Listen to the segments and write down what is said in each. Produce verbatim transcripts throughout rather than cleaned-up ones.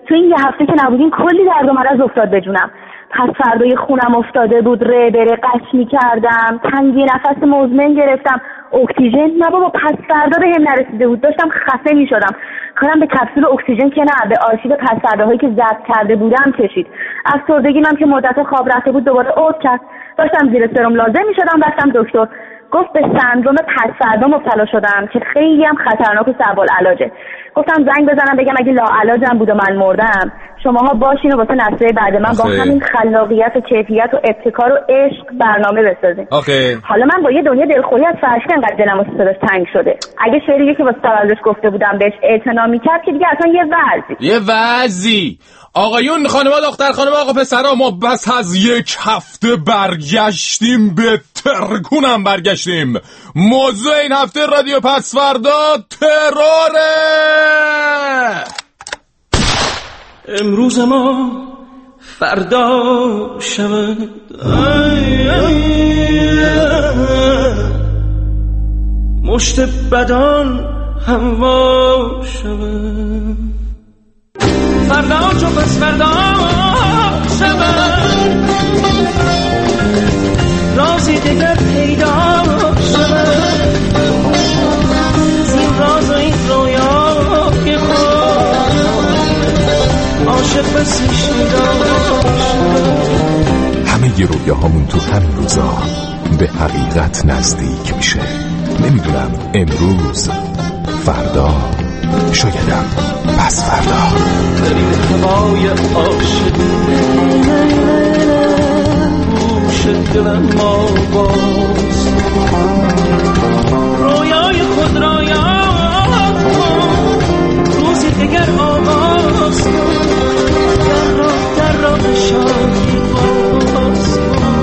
تو این یه هفته که نبودیم کلی درد و مرض افتاد به جونم. پس فردای خونم افتاده بود، ره بره قش می‌کردم، تنگی نفس مزمن گرفتم، اکسیژن نه بابا پس فردا بهم نرسیده بود، داشتم خفه می‌شدم. کارم به کپسول اکسیژن که نه، به آرشیو پس فرداهایی که ضبط کرده بودم کشید. افسردگیم هم که مدت خواب رفته بود دوباره عود کرد. داشتم زیر سرم لازم می‌شدم، رفتم دکتر. گفت به سندروم پس فردا مبتلا شدم که خیلی هم خطرناک و صعب العلاجه. گفتم زنگ بزنم بگم اگه لاعلاجم بود و من مردم شماها باشین و واسه نسل بعد من با همین خلاقیت و کیفیت و ابتکار و عشق برنامه بسازین. آخه. حالا من با یه دنیا دلخوری از فرشته انقدر دلم واسه صداش تنگ شده. اگه شعری که واسه تولدش گفته بودم بهش اعتنا می‌کرد که دیگه اصلا یه وضعی یه وضعی آقایون، خانم‌ها، دختر خانم، آقا پسرا، ما بس از یک هفته برگشتیم، به ترکونم برگشتیم. موضوع این هفته رادیو پسوردا تروره. امروز ما فردا شود، مشت بدان هوا شود، فردا چو پس فردا شود، رازی دیگر پیدا شود، زین راز و این رویای خود عاشق بسی شدا شود. همه ی رویاهامون تو همین روزا به حقیقت نزدیک میشه. نمیدونم امروز، فردا، شایدم پس فردا. داریم هوای عاشق گوش دلم آواز، رویای خود را یاد کن، روزی دیگر آغاز کن، در راه در راه شادی باز کن.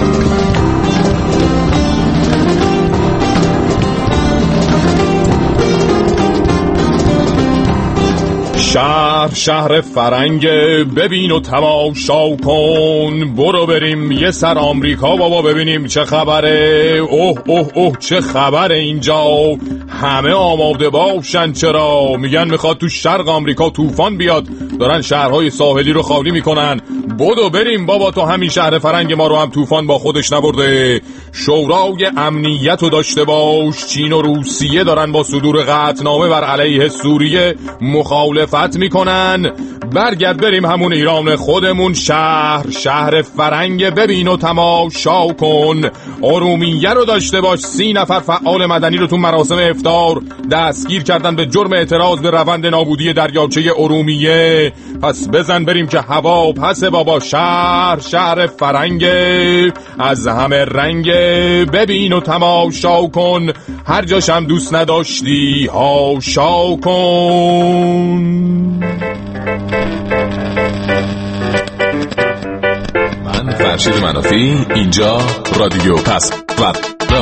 شهر شهر فرنگ ببین و تماشا کن، برو بریم یه سر آمریکا بابا ببینیم چه خبره. اوه اوه اوه چه خبره اینجا، همه آماده باشن. چرا میگن میخواد تو شرق آمریکا طوفان بیاد، دارن شهرهای ساحلی رو خالی میکنن. بدو بریم بابا، تو همین شهر فرنگ ما رو هم طوفان با خودش نبرده. شورای امنیت رو داشته باش، چین و روسیه دارن با صدور قطعنامه بر علیه سوریه مخالفت میکنن. برگرد بریم همون ایران خودمون، شهر شهر فرنگ ببین و تماشا کن. ارومیه رو داشته باش، سی نفر فعال مدنی رو تو مراسم افطار دستگیر کردن به جرم اعتراض به روند نابودی دریاچه ارومیه. پس بزن بریم که هوا پس بابا، شهر شهر فرنگ از همه رنگ ببین و تماشا کن، هر جاشم دوست نداشتی هاشا کن. من فرشید منافی، اینجا رادیو پسوردا.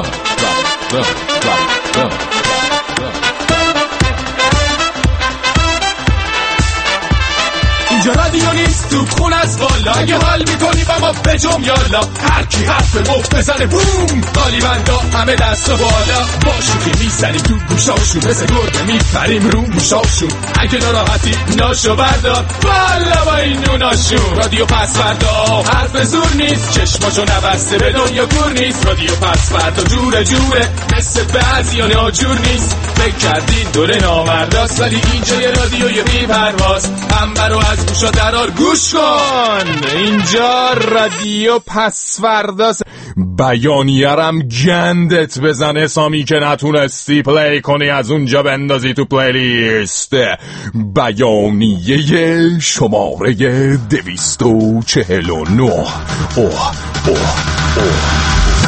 اینجا رادیو نیست تو خون از بالا، اگه حال میکنی با ما بجم یالا، هر کی حرف مفت بزنه بوم، قالی بندا همه دست و بالا، باشو که میزنیم تو گوشاشون، مثل گرده میپریم رو موشاشون، اگه ناراحتی ناشو بردار بالا با این نوناشون. رادیو پسوردا حرف زور نیست، چشماشو نبسته به دنیا کور نیست. رادیو پسوردا جوره جوره، مثل بعضیا ناجور نیست. فکر کردین دوره نامرداست، ولی اینجا یه رادیوی بی پرواز، هم برو از گوشا درار گوش کن. اینجا رادیو پسورداست. بیانیرم گندت بزنه سامی که نتونستی پلی کنی، از اونجا بندازی تو پلیلیست. بیانیه شماره دویست و چهل و نه. اوه اوه اوه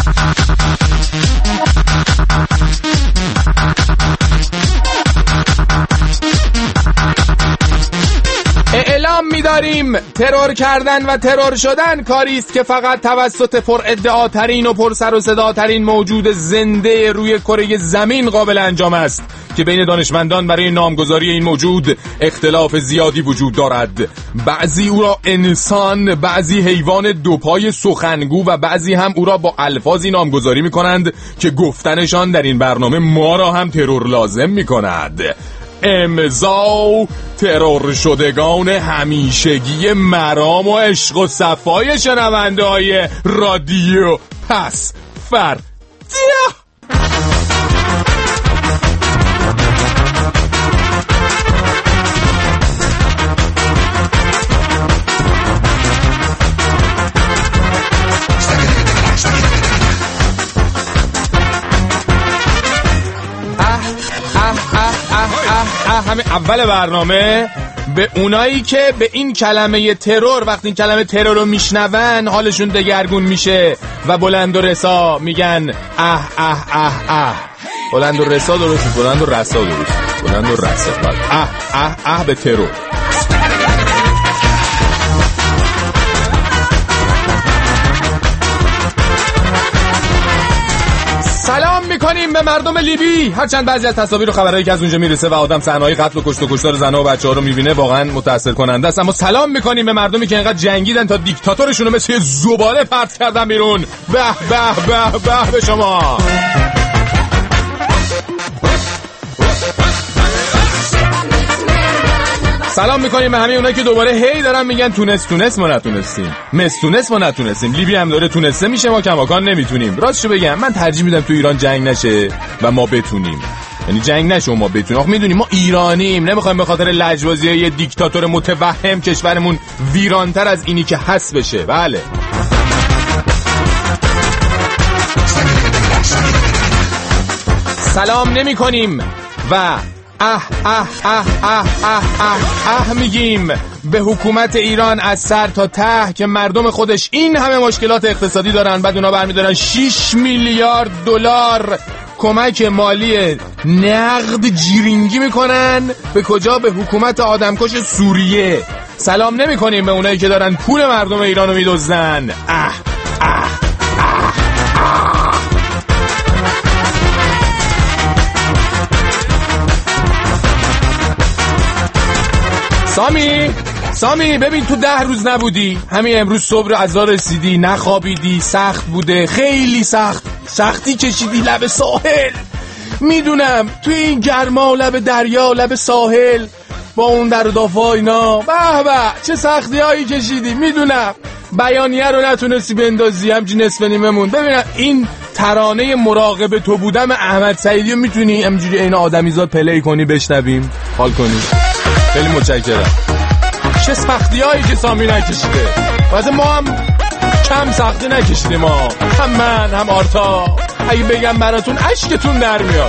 اعلام می‌داریم ترور کردن و ترور شدن کاری است که فقط توسط پر ادعاترین و پر سر و صداترین موجود زنده روی کره زمین قابل انجام است که بین دانشمندان برای نامگذاری این موجود اختلاف زیادی وجود دارد. بعضی او را انسان، بعضی حیوان دوپای سخنگو و بعضی هم او را با الفاظی نامگذاری می‌کنند که گفتنشان در این برنامه ما را هم ترور لازم می‌کند. امضا ترور شدگان همیشگی مرام و عشق و صفای شنونده های رادیو پس فردا. همه اول برنامه به اونایی که به این کلمه ترور وقتی این کلمه ترور رو میشنون حالشون دگرگون میشه و بلند و رسا میگن اه اه اه اه. بلند و رسا درست، بلند و رسا درست، بلند و رسا اه اه اه به ترور. سلام میکنیم به مردم لیبی. هرچند بعضی از تصاویر و خبرهایی که از اونجا میرسه و آدم صحنه‌های قتل و کشت و کشتار زن‌ها و بچه‌ها رو میبینه واقعا متأثر کننده است، اما سلام میکنیم به مردمی که اینقدر جنگیدن تا دیکتاتورشون رو مثل زباله پرت کردن بیرون. به به به به به شما. سلام میکنیم به همه اونایی که دوباره هی دارن میگن تونست تونست ما نتونستیم، مستونست ما نتونستیم، لیبی هم داره تونسته میشه ما کماکان نمیتونیم. راستشو بگم من ترجیح میدم تو ایران جنگ نشه و ما بتونیم، یعنی جنگ نشه و ما بتونیم. آخه میدونیم ما ایرانیم، نمیخوایم به خاطر لجبازی یه دیکتاتور متوهم کشورمون ویرانتر از اینی که هست بشه. بله سلام نمیکنیم و اه اه اه اه اه اه اه میگیم به حکومت ایران از سر تا ته که مردم خودش این همه مشکلات اقتصادی دارن، بعد اونا برمیدارن شش میلیارد دلار کمک مالی نقد جیرینگی میکنن به کجا؟ به حکومت آدمکش سوریه. سلام نمی کنیم به اونایی که دارن پول مردم ایرانو میدزدن. اه اه سامی سامی ببین تو ده روز نبودی، همین امروز صبح از راه رسیدی، نخوابیدی، سخت بوده، خیلی سخت، سختی کشیدی لب ساحل. میدونم توی این گرما و لب دریا و لب ساحل با اون در و دافا اینا، به به چه سختی هایی کشیدی. میدونم بیانیه رو نتونستی بندازی، همچین نصف نیممون. ببینم این ترانه مراقب تو بودم احمد سعیدی رو میتونی همینجوری این آدمیزاد پلی کنی بشنویم حال کنی؟ خیلی متشکرم. چه سختی هایی که سامی نکشیده، واسه ما هم کم سختی نکشیدیم ما، هم من هم آرتا. اگه بگم براتون اشکتون در میاد.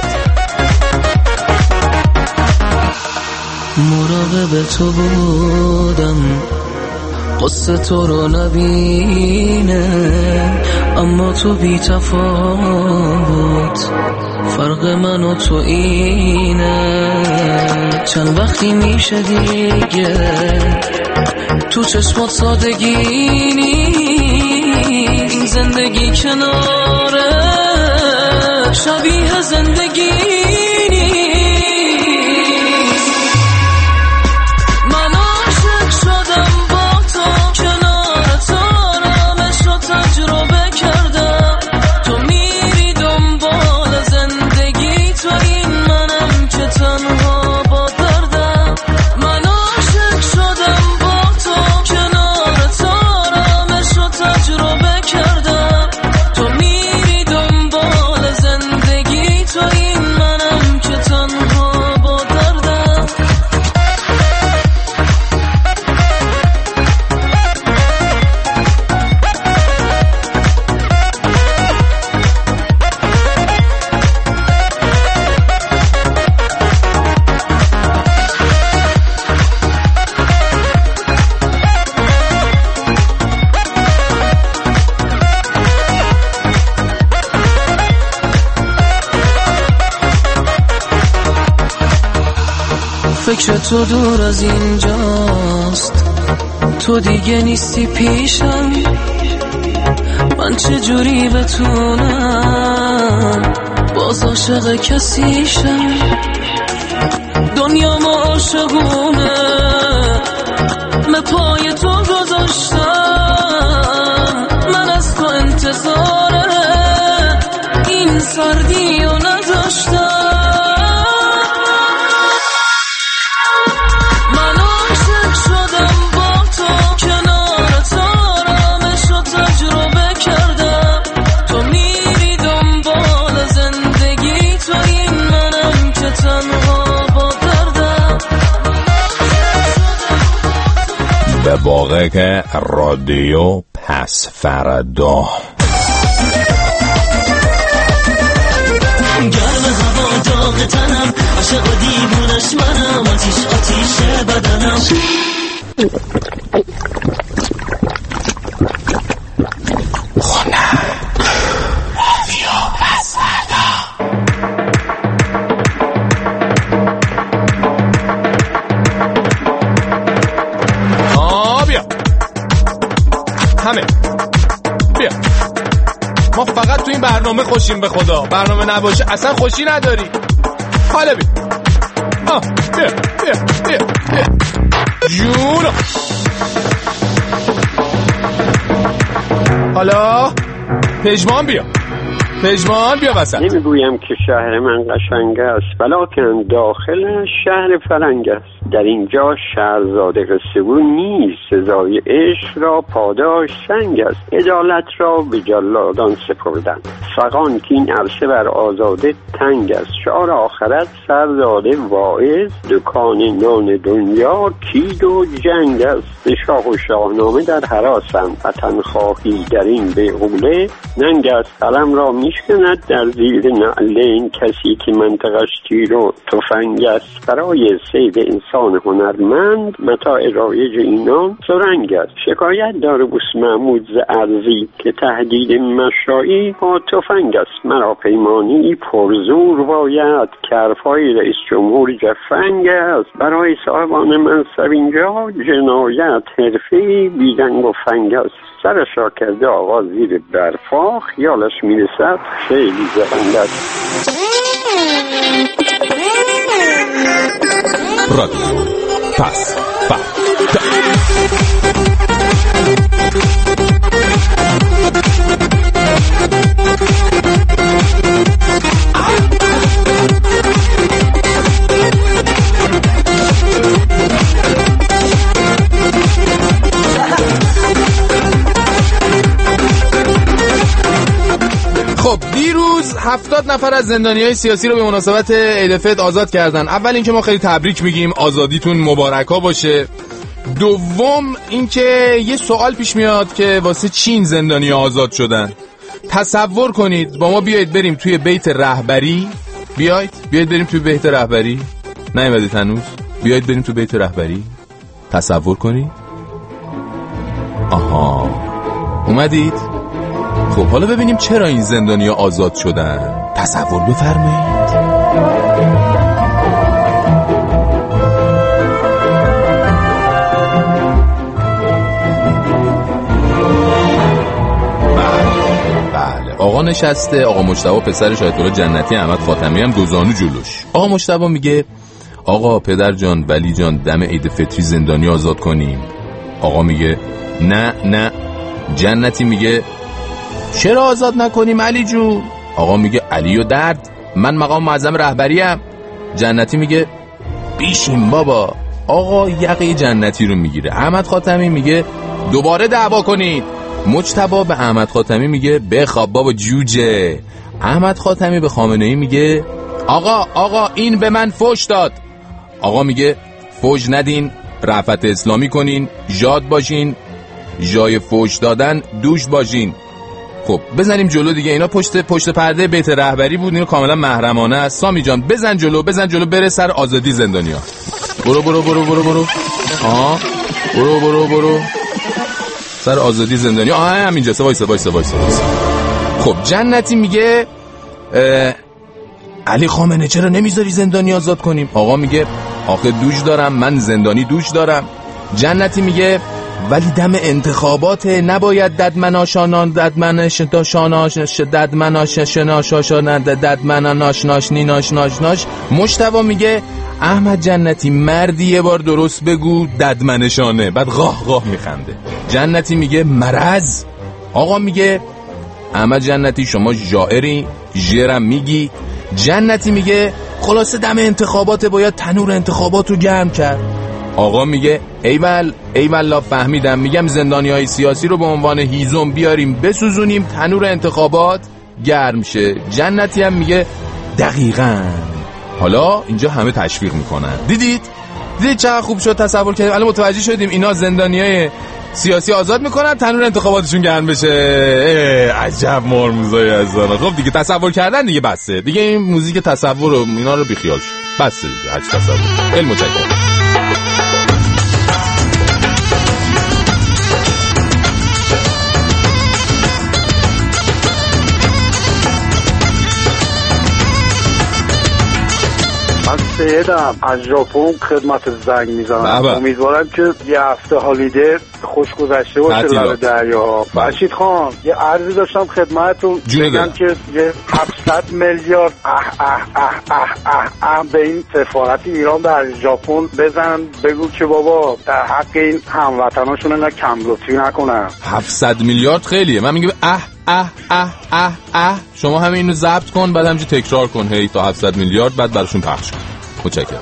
مراقب تو بودم قصه تو رو نبینه، اما تو بی تفاوت فرق من و تو اینه. چند وقتی میشه دیگه تو چشمات سادگی نیست، این زندگی کناره شبیه زندگی نیست. من عاشق شدم با تو، کنار تو رامش رو تجربه کردم. تو میری دنبال زندگی، تو این منم که تنها با دردم. من عاشق شدم با تو، کنار تو رامش رو تجربه کردم. تو میری دنبال زندگی، تو این منم که تنها با دردم. فکر تو دور از اینجاست، تو دیگه نیستی پیشم. من چجوری بتونم باز عاشق کسیشم؟ دنیا ما عاشقونه به پای تو گذاشتم. من از تو انتظاره این سردی رو نداشتم. به واقع که رادیو پس فردا. گرم هوا داغ تنم، عاشق و دیوونش منم، آتیش آتیش بدنم. خونه رادیو پس فردا. آه بیا همه بیا، ما فقط تو این برنامه خوشیم به خدا، برنامه نباشه اصلا خوشی نداری. حالا بیا آه بیا بیا بیا بیا جونو. حالا پژمان بیا، پژمان بیا وسط. نمیگویم که شهر من قشنگ است، ولیکن داخل شهر فرنگ است. در اینجا شهرزاده قصه‌گو نیست، سزای عشق را پاداش سنگ است. عدالت را به جلادان سپردن، فغان که این عرصه بر آزاده تنگ است. شعار آخرت سرداده واعظ، دکان نان دنیا کید و جنگ است. شاه و شاهنامه در هراسم، وطن خواهی در این بیغوله ننگ است. قلم را میشکند در زیر نعل این کسی که منطقش تیر و تفنگ است. برای صید انسان هنرمند متاع رایج اینان سرنگ است. شکایت داره بوس محمود ز ارزی که تهدید مشایی با تفنگ است. مرا پیمانی پرزور باید که حرفای رئیس جمهور جفنگ است. برای صاحبان منصب اینجا جنایت حرفی بیدنگ و فنگ است. سرشا کرده آقا زیر برفا، خیالش میرسد خیلی زبنده است. رادیو پس فردا. خب دیروز هفتاد نفر از زندانیای سیاسی رو به مناسبت عید فطر آزاد کردن. اول اینکه ما خیلی تبریک میگیم، آزادیتون مبارکا باشه. دوم اینکه یه سوال پیش میاد که واسه چین زندانیا آزاد شدن. تصور کنید با ما بیایید بریم توی بیت رهبری، بیایید بیایید بریم توی بیت رهبری. نیومدید هنوز؟ بیایید بریم توی بیت رهبری. تصور کنید. آها اومدید؟ خب حالا ببینیم چرا این زندانیا آزاد شدن. تصور بفرمایید. بله بله آقا نشسته، آقا مجتبی پسرش آیت الله جنتی احمد خاتمی هم دوزانو جلوش. آقا مجتبی میگه آقا پدر جان ولی جان دم عید فطری زندانی آزاد کنیم. آقا میگه نه نه. جنتی میگه چرا آزاد نکنیم علی جون؟ آقا میگه علی و درد، من مقام معظم رهبریم. جنتی میگه بیشیم بابا. آقا یقه جنتی رو میگیره. احمد خاتمی میگه دوباره دعوا کنید. مجتبی به احمد خاتمی میگه بخواب بابا جوجه. احمد خاتمی به خامنه‌ای میگه آقا آقا این به من فوش داد. آقا میگه فوش ندین، رفعت اسلامی کنین، ژاد باشین، جای فوش دادن دوش باشین. خب بزنیم جلو دیگه. اینا پشت پشت پرده بیت رهبری بود، اینو کاملا محرمانه است. سامی جان بزن جلو، بزن جلو، بره سر آزادی زندانیا. برو برو برو برو برو آها برو برو برو سر آزادی زندانیا. آها همینجا وایسا وایسا وایسا. خب جنتی میگه علی خامنه چرا نمیذاری زندانی آزاد کنیم؟ آقا میگه آخه دوش دارم، من زندانی دوش دارم. جنتی میگه ولی دم انتخابات نباید ددمناشانان ددمنش داشاناش ددمناش شناشاشان ددمناناش ناش نیناش ناش ناش. مجتبی میگه احمد جنتی مردی یه بار درست بگو ددمنشانه. بعد غاه غاه میخنده. جنتی میگه مرض. آقا میگه احمد جنتی شما جائری جرم میگی. جنتی میگه خلاصه دم انتخابات باید تنور انتخابات رو گرم کرد. آقا میگه ایول ایوالا فهمیدم، میگم زندانیای سیاسی رو به عنوان هیزم بیاریم بسوزونیم تنور انتخابات گرم شه. جنتی هم میگه دقیقاً. حالا اینجا همه تشویق میکنن. دیدید دیدید چقدر خوب شد تصور کردیم. الان متوجه شدیم اینا زندانیای سیاسی آزاد میکنن تنور انتخاباتشون گرم بشه. عجب مرموزای ازانا. خب دیگه تصور کردن دیگه بسه دیگه، این موزیک تصور و اینا رو بیخیال شد بسه دیگه. هرچی تصور علم متشکرم. من سیدم از ژاپن خدمت زنگ میزنم. امیدوارم که یه هفته هالیده خوش گذشته باشه لب دریا. فرشید خان یه عرضی داشتم خدمتتون بگم که یه هفتصد میلیارد اه اه اه اه اه اه به این سفارت ایران در ژاپن بزن، بگو که بابا در حق این هموطناشون اینا کم لطفی نکنن. هفتصد میلیارد خیلیه. من میگم اه اه اه اه اه شما همین اینو ضبط کن بعد همینجوری تکرار کن هی تا هفتصد میلیارد بعد براشون پخش کن. متشکرم.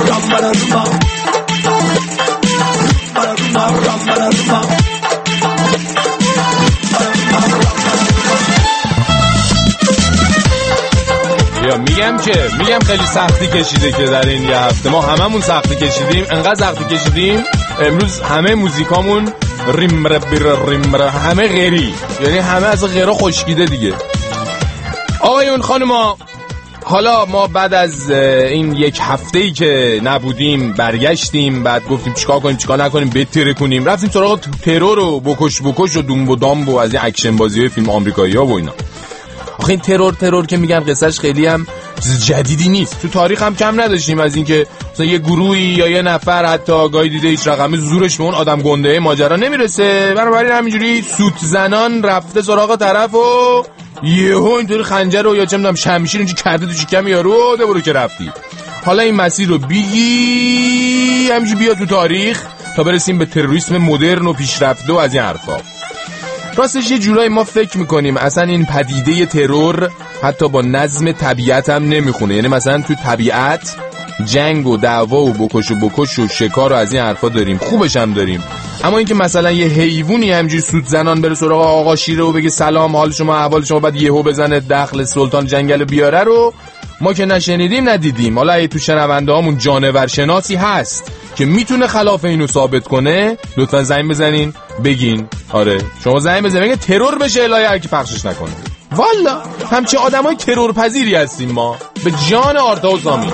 یا میگم که میگم خیلی سختی کشیده که در این یه هفته ما هممون سختی کشیدیم. انقدر سختی کشیدیم امروز همه موزیکامون ریم رب ریم رب همه غیری، یعنی همه از غیرا خشکیده دیگه. آقایون خانوما، حالا ما بعد از این یک هفته‌ای که نبودیم برگشتیم، بعد گفتیم چیکار کنیم چیکار نکنیم بهتره کنیم، رفتیم سراغ ترور و بکش بکش و دوم و دامب و از این اکشن بازی‌های فیلم آمریکایی‌ها و اینا. آخه این ترور ترور که میگن قصهش خیلی هم چیز جدیدی نیست، تو تاریخ هم کم نداشتیم از این که مثلا یه گروهی یا یه نفر حتی گاهی دیده هیچ رقم زورش به اون آدم گنده ماجرا نمیرسه، بنابراین همینجوری سوت زنان رفته سراغ طرف و یهو اینطوری خنجر رو یا چه میدونم شمشیر اینجوری کرده تو شکم یارو ده برو که رفتی. حالا این مسیر رو بگی همینجوری بیا تو تاریخ تا برسیم به تروریسم مدرن و پیشرفته و از این حرفا. راستش یه جورایی ما فکر میکنیم اصلا این پدیده ترور حتی با نظم طبیعت هم نمیخونه، یعنی مثلا تو طبیعت جنگ و دعوا و بکش و بکش و شکار و از این حرفا داریم، خوبش هم داریم، اما اینکه مثلا یه حیوانی همینجوری سوت زنان بره سراغ آقا شیره و بگه سلام حال شما احوال شما بعد یهو بزنه دخل سلطان جنگل بیاره رو ما که نشنیدیم ندیدیم. حالا اگه تو شنونده هامون جانور شناسی هست که میتونه خلاف اینو ثابت کنه لطفا زنگ بزنین بگین. آره شما زنگ بزنین بگین ترور بشه الهی هر کی پخشش نکنه. والا همچین آدمای ترور پذیری هستیم ما به جان آرتا و سامی.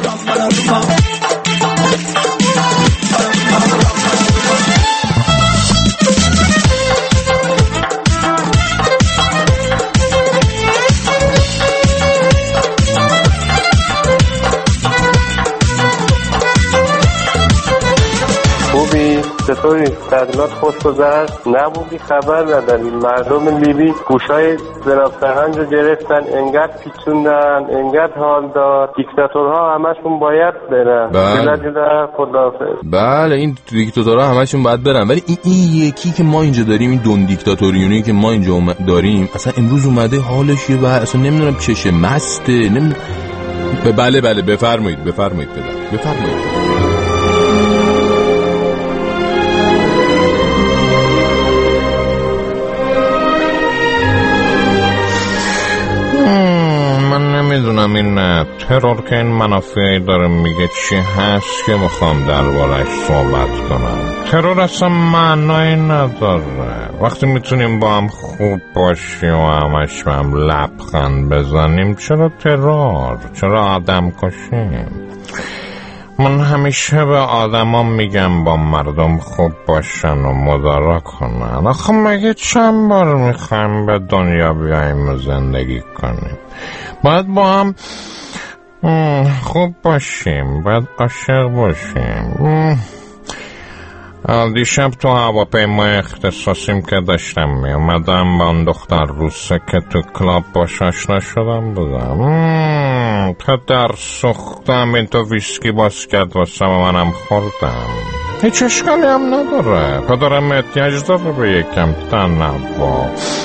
چطوری؟ تعطیلات خوش گذشت؟ نبودی خبر نداری مردم لیبی گوشای زراب سهنج رو گرفتن، انقدر پیچوندن انقدر حال داد، دیکتاتورها همشون باید برن. بله جدا خداحافظ. بله این دیکتاتورها همشون باید برن، ولی این, این یکی که ما اینجا داریم این دون دیکتاتوریونی که ما اینجا داریم اصلا امروز اومده حالش و اصلا نمیدونم چشه مسته نمیدونم. بله بله بفرمایید بفرمایید بله بفرمایید. نمیدونم این ترور که این منافعی داره میگه چی هست که میخوام دربارش صحبت کنم. ترور اصلا معنایی نداره وقتی میتونیم با هم خوب باشیم و همش با هم لبخند بزنیم. چرا ترور؟ چرا آدم کشیم؟ من همیشه به آدما میگم با مردم خوب باشن و مدارا کنن. آخه مگه چند بار میخوایم به دنیا بیاییم و زندگی کنیم؟ باید با هم خوب باشیم، باید عاشق باشیم. دیشب تو هواپیمای اختصاصیم که داشتم می اومدم با اون دختر روسه که تو کلاب باش آشنا شدم بودم. پدر سوختم این تو ویسکی باز کرد واسه منم خوردم. هیچ اشکالی هم نداره، پدرم احتیاج داره به یکم تنوع.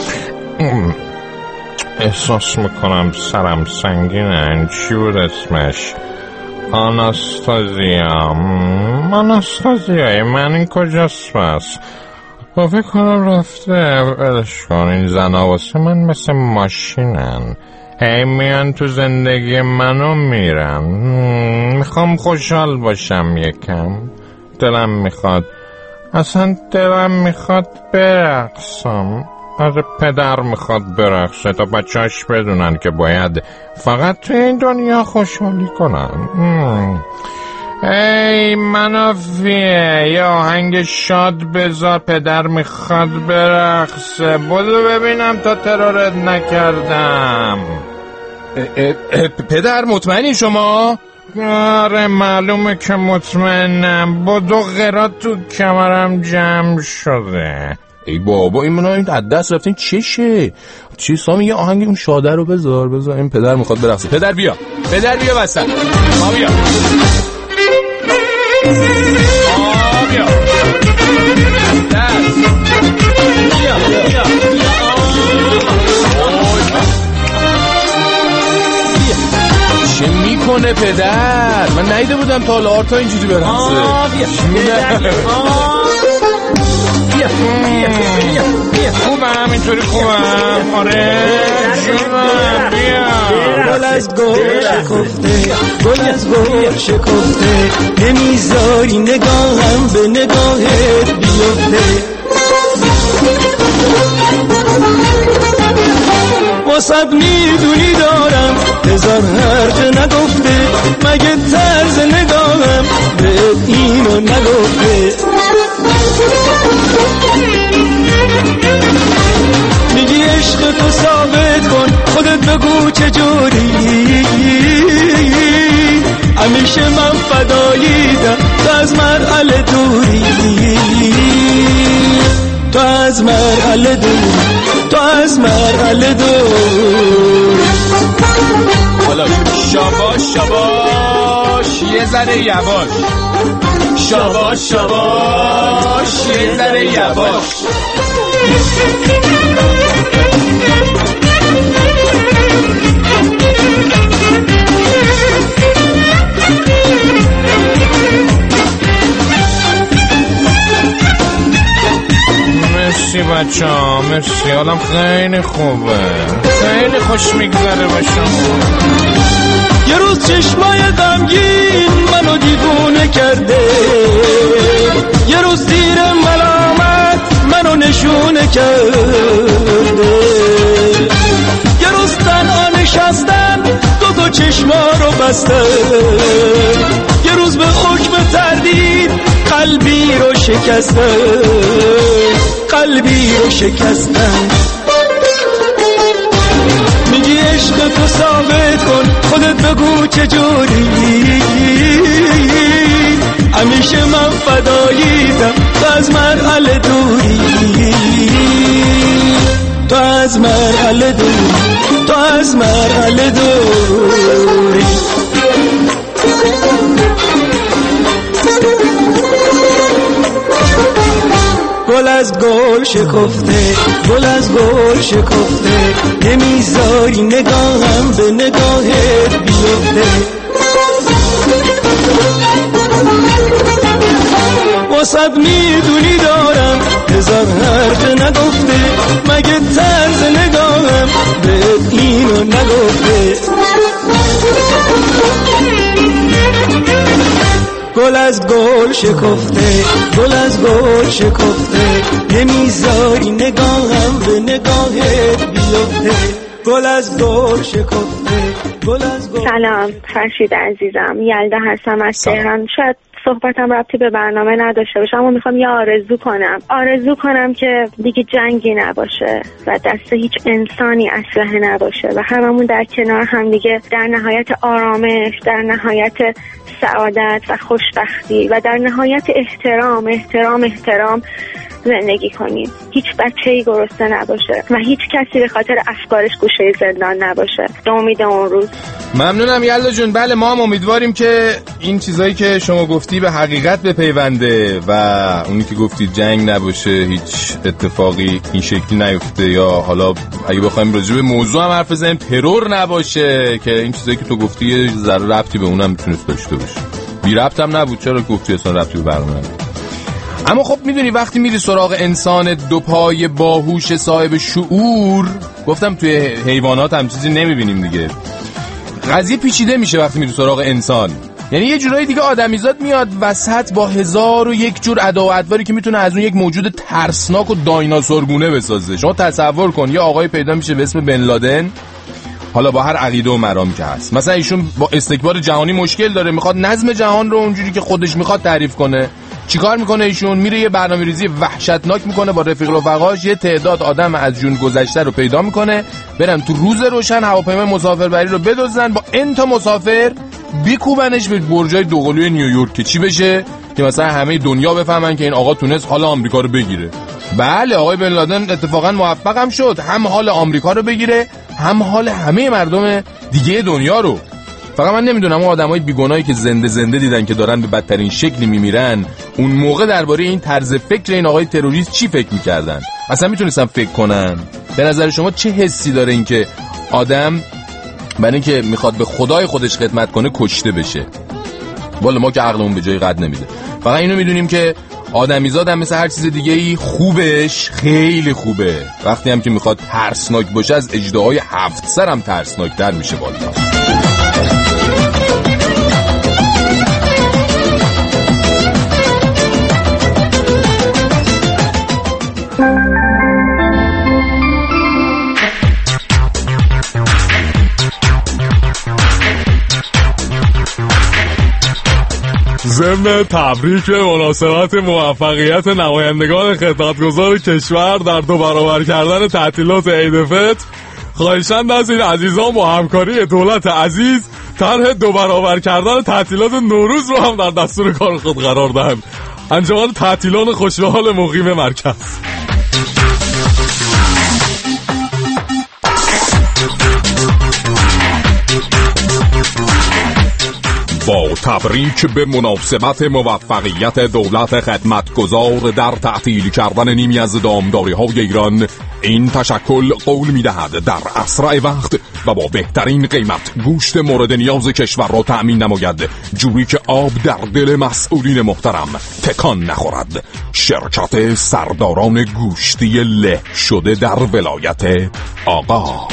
احساس میکنم سرم سنگینه. این چی بود اسمش؟ آناستازیا. آناستازیا من این کجاست بس؟ با فکر کنم رفته. ولش کن این زنا واسه من مثل ماشینن، هی میان تو زندگی منو میرن. میخوام خوشحال باشم یکم. دلم میخواد، اصلا دلم میخواد برقصم. آره پدر میخواد برقصه تا بچه‌اش بدونن که باید فقط تو این دنیا خوشحالی کنن. مم. ای منافیه یه آهنگ شاد بذار، پدر میخواد برقصه. بودو ببینم تا ترورت نکردم. اه اه پدر مطمئنی شما؟ آره معلومه که مطمئنم. بودو قرات تو کمرم جمع شده. ای بابا این منو این از دست رفتین چشه؟ چی سامی یه آهنگ اون شاده رو بذار بذار این پدر میخواد برقصه. پدر بیا پدر بیا وسط. ما بیا آه بیا دست بیا بیا چه میکنه پدر؟ من نیده بودم تا حالا آرتا اینجوری برقصه. آه بیا بیا بیا بیا خوبم اینطوری خوبم. آره جونم بیا. گل از گل شکفته گل از گل شکفته نمیذاری نگاهم به نگاهت بیفته. واسد میدونی دارم هزار حرف نگفته، مگه طرز نگاهم بهت اینو نگفته. میگی عشق تو ثابت کن، خودت بگو چجوری. همیشه من فداییدم، تو از مرحله دوری، تو از مرحله دوری، تو از مرحله دوری. حالا شاباش شاباش یه ذره یواش، شاباش شاباش یه ذره یواش. مرسی بچه ها مرسی، حالم خیلی خوبه، خیلی خوش میگذره با شما. یه روز چشمای غمگین منو دیوونه کرده، یه روز تیر ملامت منو نشونه کرده، یه روز تنها نشستم دو تا چشما رو بستم، یه روز به حکم تردید قلبی رو شکستم، قلبی رو شکستم. میگی عشق تو ثابت کن، خودت بگو چجوری. همیشه من فداییدم، تو از مرحله دوری، تو از مرحله دوری، تو از مرحله دوری. گل از گل شکفته گل از گل شکفته نمیذاری نگاهم به نگاهت بیفته. واسد میدونی دارم هزار حرف نگفته، مگه طرز نگاهم بهت اینو نگفته. گل از گل شکفته گل از گل شکفته نمیذاری نگاهم به نگاهت بیفته. گل از گل شکفته گل از گل. سلام فرشید عزیزم، یلدا هستم از تهران. شاید صحبتم ربطی به برنامه نداشته باشه اما میخوام یه آرزو کنم آرزو کنم که دیگه جنگی نباشه و دست هیچ انسانی اسلحه نباشه و هممون در کنار هم دیگه در نهایت آرامش، در نهایت سعادت و خوشبختی و در نهایت احترام احترام احترام زندگی کنیم. هیچ بچه‌ای گرسنه نباشه و هیچ کسی به خاطر افکارش گوشه زندان نباشه. به امید اون روز. ممنونم یلدا جون. بله ما هم امیدواریم که این چیزایی که شما گفتی به حقیقت بپیونده و اونی که گفتی جنگ نباشه، هیچ اتفاقی این شکلی نیفته، یا حالا اگه بخوایم راجع به موضوع هم حرف بزنیم ترور نباشه، که این چیزایی که تو گفتی یه ذره ربطی به اونم میتونست داشته باشه. بی ربط هم نبود، چرا گفتی اصلا ربطی به برنامه نداره. اما خب میدونی وقتی میری سراغ انسان دو پای باهوش صاحب شعور، گفتم توی حیوانات هم چیزی نمیبینیم دیگه، قضیه پیچیده میشه وقتی میری سراغ انسان. یعنی یه جورایی دیگه آدمیزاد میاد وسط با هزار و یک جور ادا و ادواری که میتونه از اون یک موجود ترسناک و دایناسورگونه بسازه. شما تصور کن یه آقای پیدا میشه به اسم بن لادن، حالا با هر عقیده و مرامی که هست، مثلا ایشون با استکبار جهانی مشکل داره، میخواد نظم جهان رو اونجوری که خودش میخواد تعریف کنه. چیکار میکنه ایشون؟ میره یه برنامه‌ریزی وحشتناک میکنه با رفیق رفقاش، یه تعداد آدم از جون گذشته رو پیدا میکنه، برن تو روز روشن هواپیمای مسافربری رو بدزدن، با ان تا مسافر بیکوبنش به برجای دوقلوی نیویورک که چی بشه؟ که مثلا همه دنیا بفهمن که این آقا تونست حال آمریکا رو بگیره. بله آقای بن لادن اتفاقا موفق هم شد، هم حال آمریکا رو بگیره هم حال همه مردم دیگه دنیا رو. فقط من نمیدونم اون آدمای بیگناهی که زنده زنده دیدن که دارن به بدترین شکلی میمیرن، اون موقع درباره این طرز فکر این آقای تروریست چی فکر میکردن؟ اصلا میتونستن فکر کنن؟ به نظر شما چه حسی داره این که آدم برای اینکه میخواد به خدای خودش خدمت کنه کشته بشه؟ والا ما که عقلمون به جای قد نمیده. فقط اینو میدونیم که آدمیزاد هم مثل هر چیز دیگه‌ای خوبش خیلی خوبه، وقتی هم که میخواد ترسناک باشه از اژدهای هفت سر هم ترسناکتر میشه. والا ضمن تبریک به مناسبت موفقیت نمایندگان خدمتگزار کشور در دو برابر کردن تعطیلات عید فطر، خواهشاً از این عزیزان با همکاری دولت عزیز طرح دو برابر کردن تعطیلات نوروز رو هم در دستور کار خود قرار دهند. انجمن تعطیلان خوشحال مقیم مرکز. با تبریک به مناسبت موفقیت دولت خدمتگزار در تعطیل کردن نیمی از دامداری‌های ایران، این تشکل قول می‌دهد در اسرع وقت و با بهترین قیمت گوشت مورد نیاز کشور را تأمین نماید، جوری که آب در دل مسئولین محترم تکان نخورد. شرکت سرداران گوشتی له شده در ولایت آقا.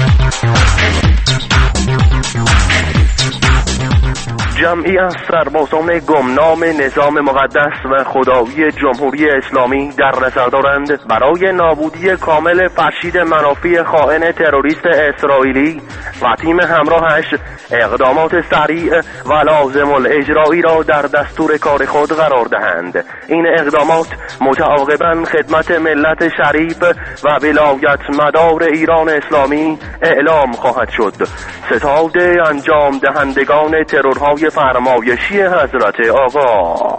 جمعی از سربازان گمنام نظام مقدس و خدایی جمهوری اسلامی در نظر دارند برای نابودی کامل فرشید منافی خائن تروریست اسرائیلی و تیم همراهش اقدامات سریع و لازم الاجرایی را در دستور کار خود قرار دهند. این اقدامات متعاقباً خدمت ملت شریف و ولایت مدار ایران اسلامی اعلام خواهد شد. ستاد انجام دهندگان ترورهای فرمایشی حضرت آقا.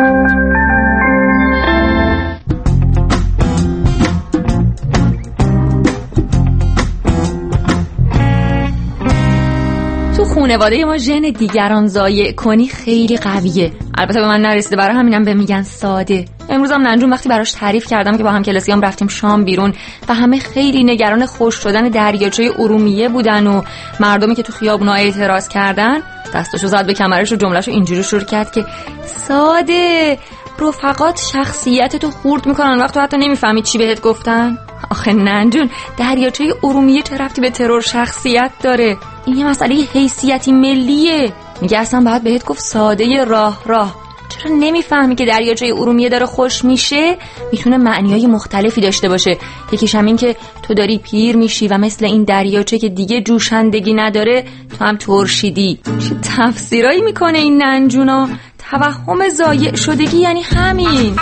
تو خانواده ما ژن دیگران ضایع کنی خیلی قویه. البته به من نرسیده، برای همینم به میگن ساده. امروز هم ننجون وقتی براش تعریف کردم که با هم کلاسیام رفتیم شام بیرون و همه خیلی نگران خشک شدن دریاچه ارومیه بودن و مردمی که تو خیابونا اعتراض کردن، دستاشو زد به کمرش و جملهشو اینجوری شروع کرد که ساده، رفقات شخصیت تو خورد میکنن وقت تو حتی نمیفهمی چی بهت گفتن. آخه ننجون، دریاچه ارومیه چه ربطی به ترور شخصیت داره؟ این یه مسئله حیثیتی ملیه. میگه اصلا باید بهت گفت ساده راه راه. چرا نمیفهمی که دریاچه ارومیه داره خوش میشه؟ میتونه معنیای مختلفی داشته باشه. یکیش همین که تو داری پیر میشی و مثل این دریاچه که دیگه جوشندگی نداره تو هم ترشیدی. چه تفسیرایی میکنه این ننجونا؟ توهم ضایع شدگی یعنی همین.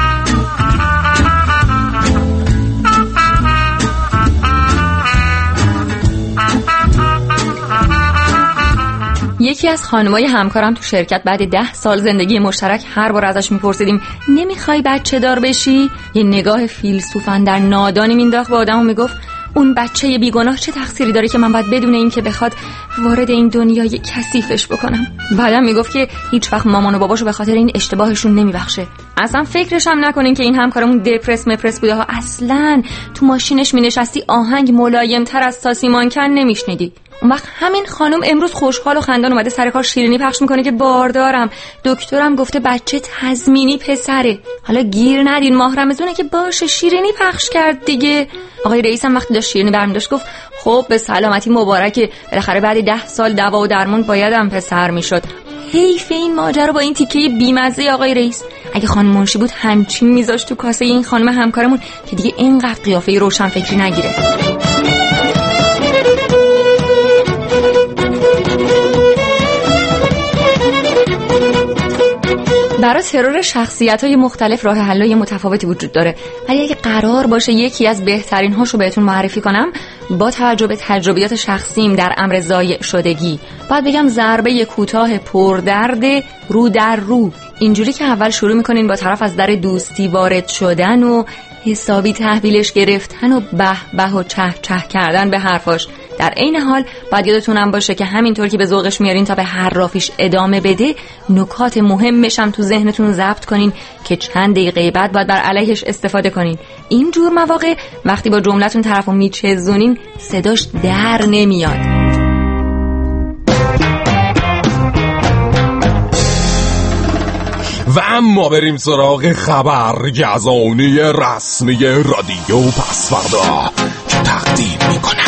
یکی از خانمای همکارم تو شرکت بعد ده سال زندگی مشترک هر بار ازش میپرسیدیم نمیخوای بچه دار بشی، یه نگاه فیلسوفان در نادانی مینداخت به آدم و میگفت اون بچه بیگناه چه تقصیری داره که من باید بدون این که بخواد وارد این دنیای کثیفش بکنم. بعدم میگفت که هیچ وقت مامان و باباشو به خاطر این اشتباهشون نمیبخشه. اصلا فکرش هم نکنین که این همکارمون دپرس مپرس بوده ها. اصلا تو ماشینش مینشستی آهنگ ملایم تر از تاسی مانکن نمیشنیدی. اون وقت همین خانم امروز خوشحال و خندان اومده سر کار شیرینی پخش میکنه که باردارم، دکترم گفته بچه تضمینی پسره. حالا گیر ندین، ماه رمضونه که باشه شیرینی پخش کرد دیگه. آقای رئیس هم وقتی داشت شیرینی برمی داشت گفت خب به سلامتی مبارکه، بالاخره بعد ده سال دوا و درمون بایدم پسر میشد. حیف این ماجرا با این تیکه بیمزه آقای رئیس. اگه خانم منشی بود همچین میذاشت تو کاسه این خانم همکارمون که دیگه اینقدر قیافه روشن فکری نگیره. برای ترور شخصیت‌های مختلف راه حل‌های متفاوتی وجود داره، ولی اگه قرار باشه یکی از بهترین هاشو بهتون معرفی کنم، با توجه به تجربیات شخصیم در امر ضایع شدگی باید بگم ضربه کوتاه پردرد رو در رو. اینجوری که اول شروع میکنین با طرف از در دوستی وارد شدن و حسابی تحویلش گرفتن و به به و چه چه کردن به حرفاش. در عین حال باید یادتونم باشه که همینطور که به ذوقش میارین تا به حرافیش ادامه بده، نکات مهمش هم تو ذهنتون ضبط کنین که چند دقیقه بعد باید بر علیهش استفاده کنین. این جور مواقع وقتی با جملتون طرفو میچزونین صداش در نمیاد. و اما بریم سراغ خبرگزانی رسمی رادیو پسوردا که تقدیم میکنه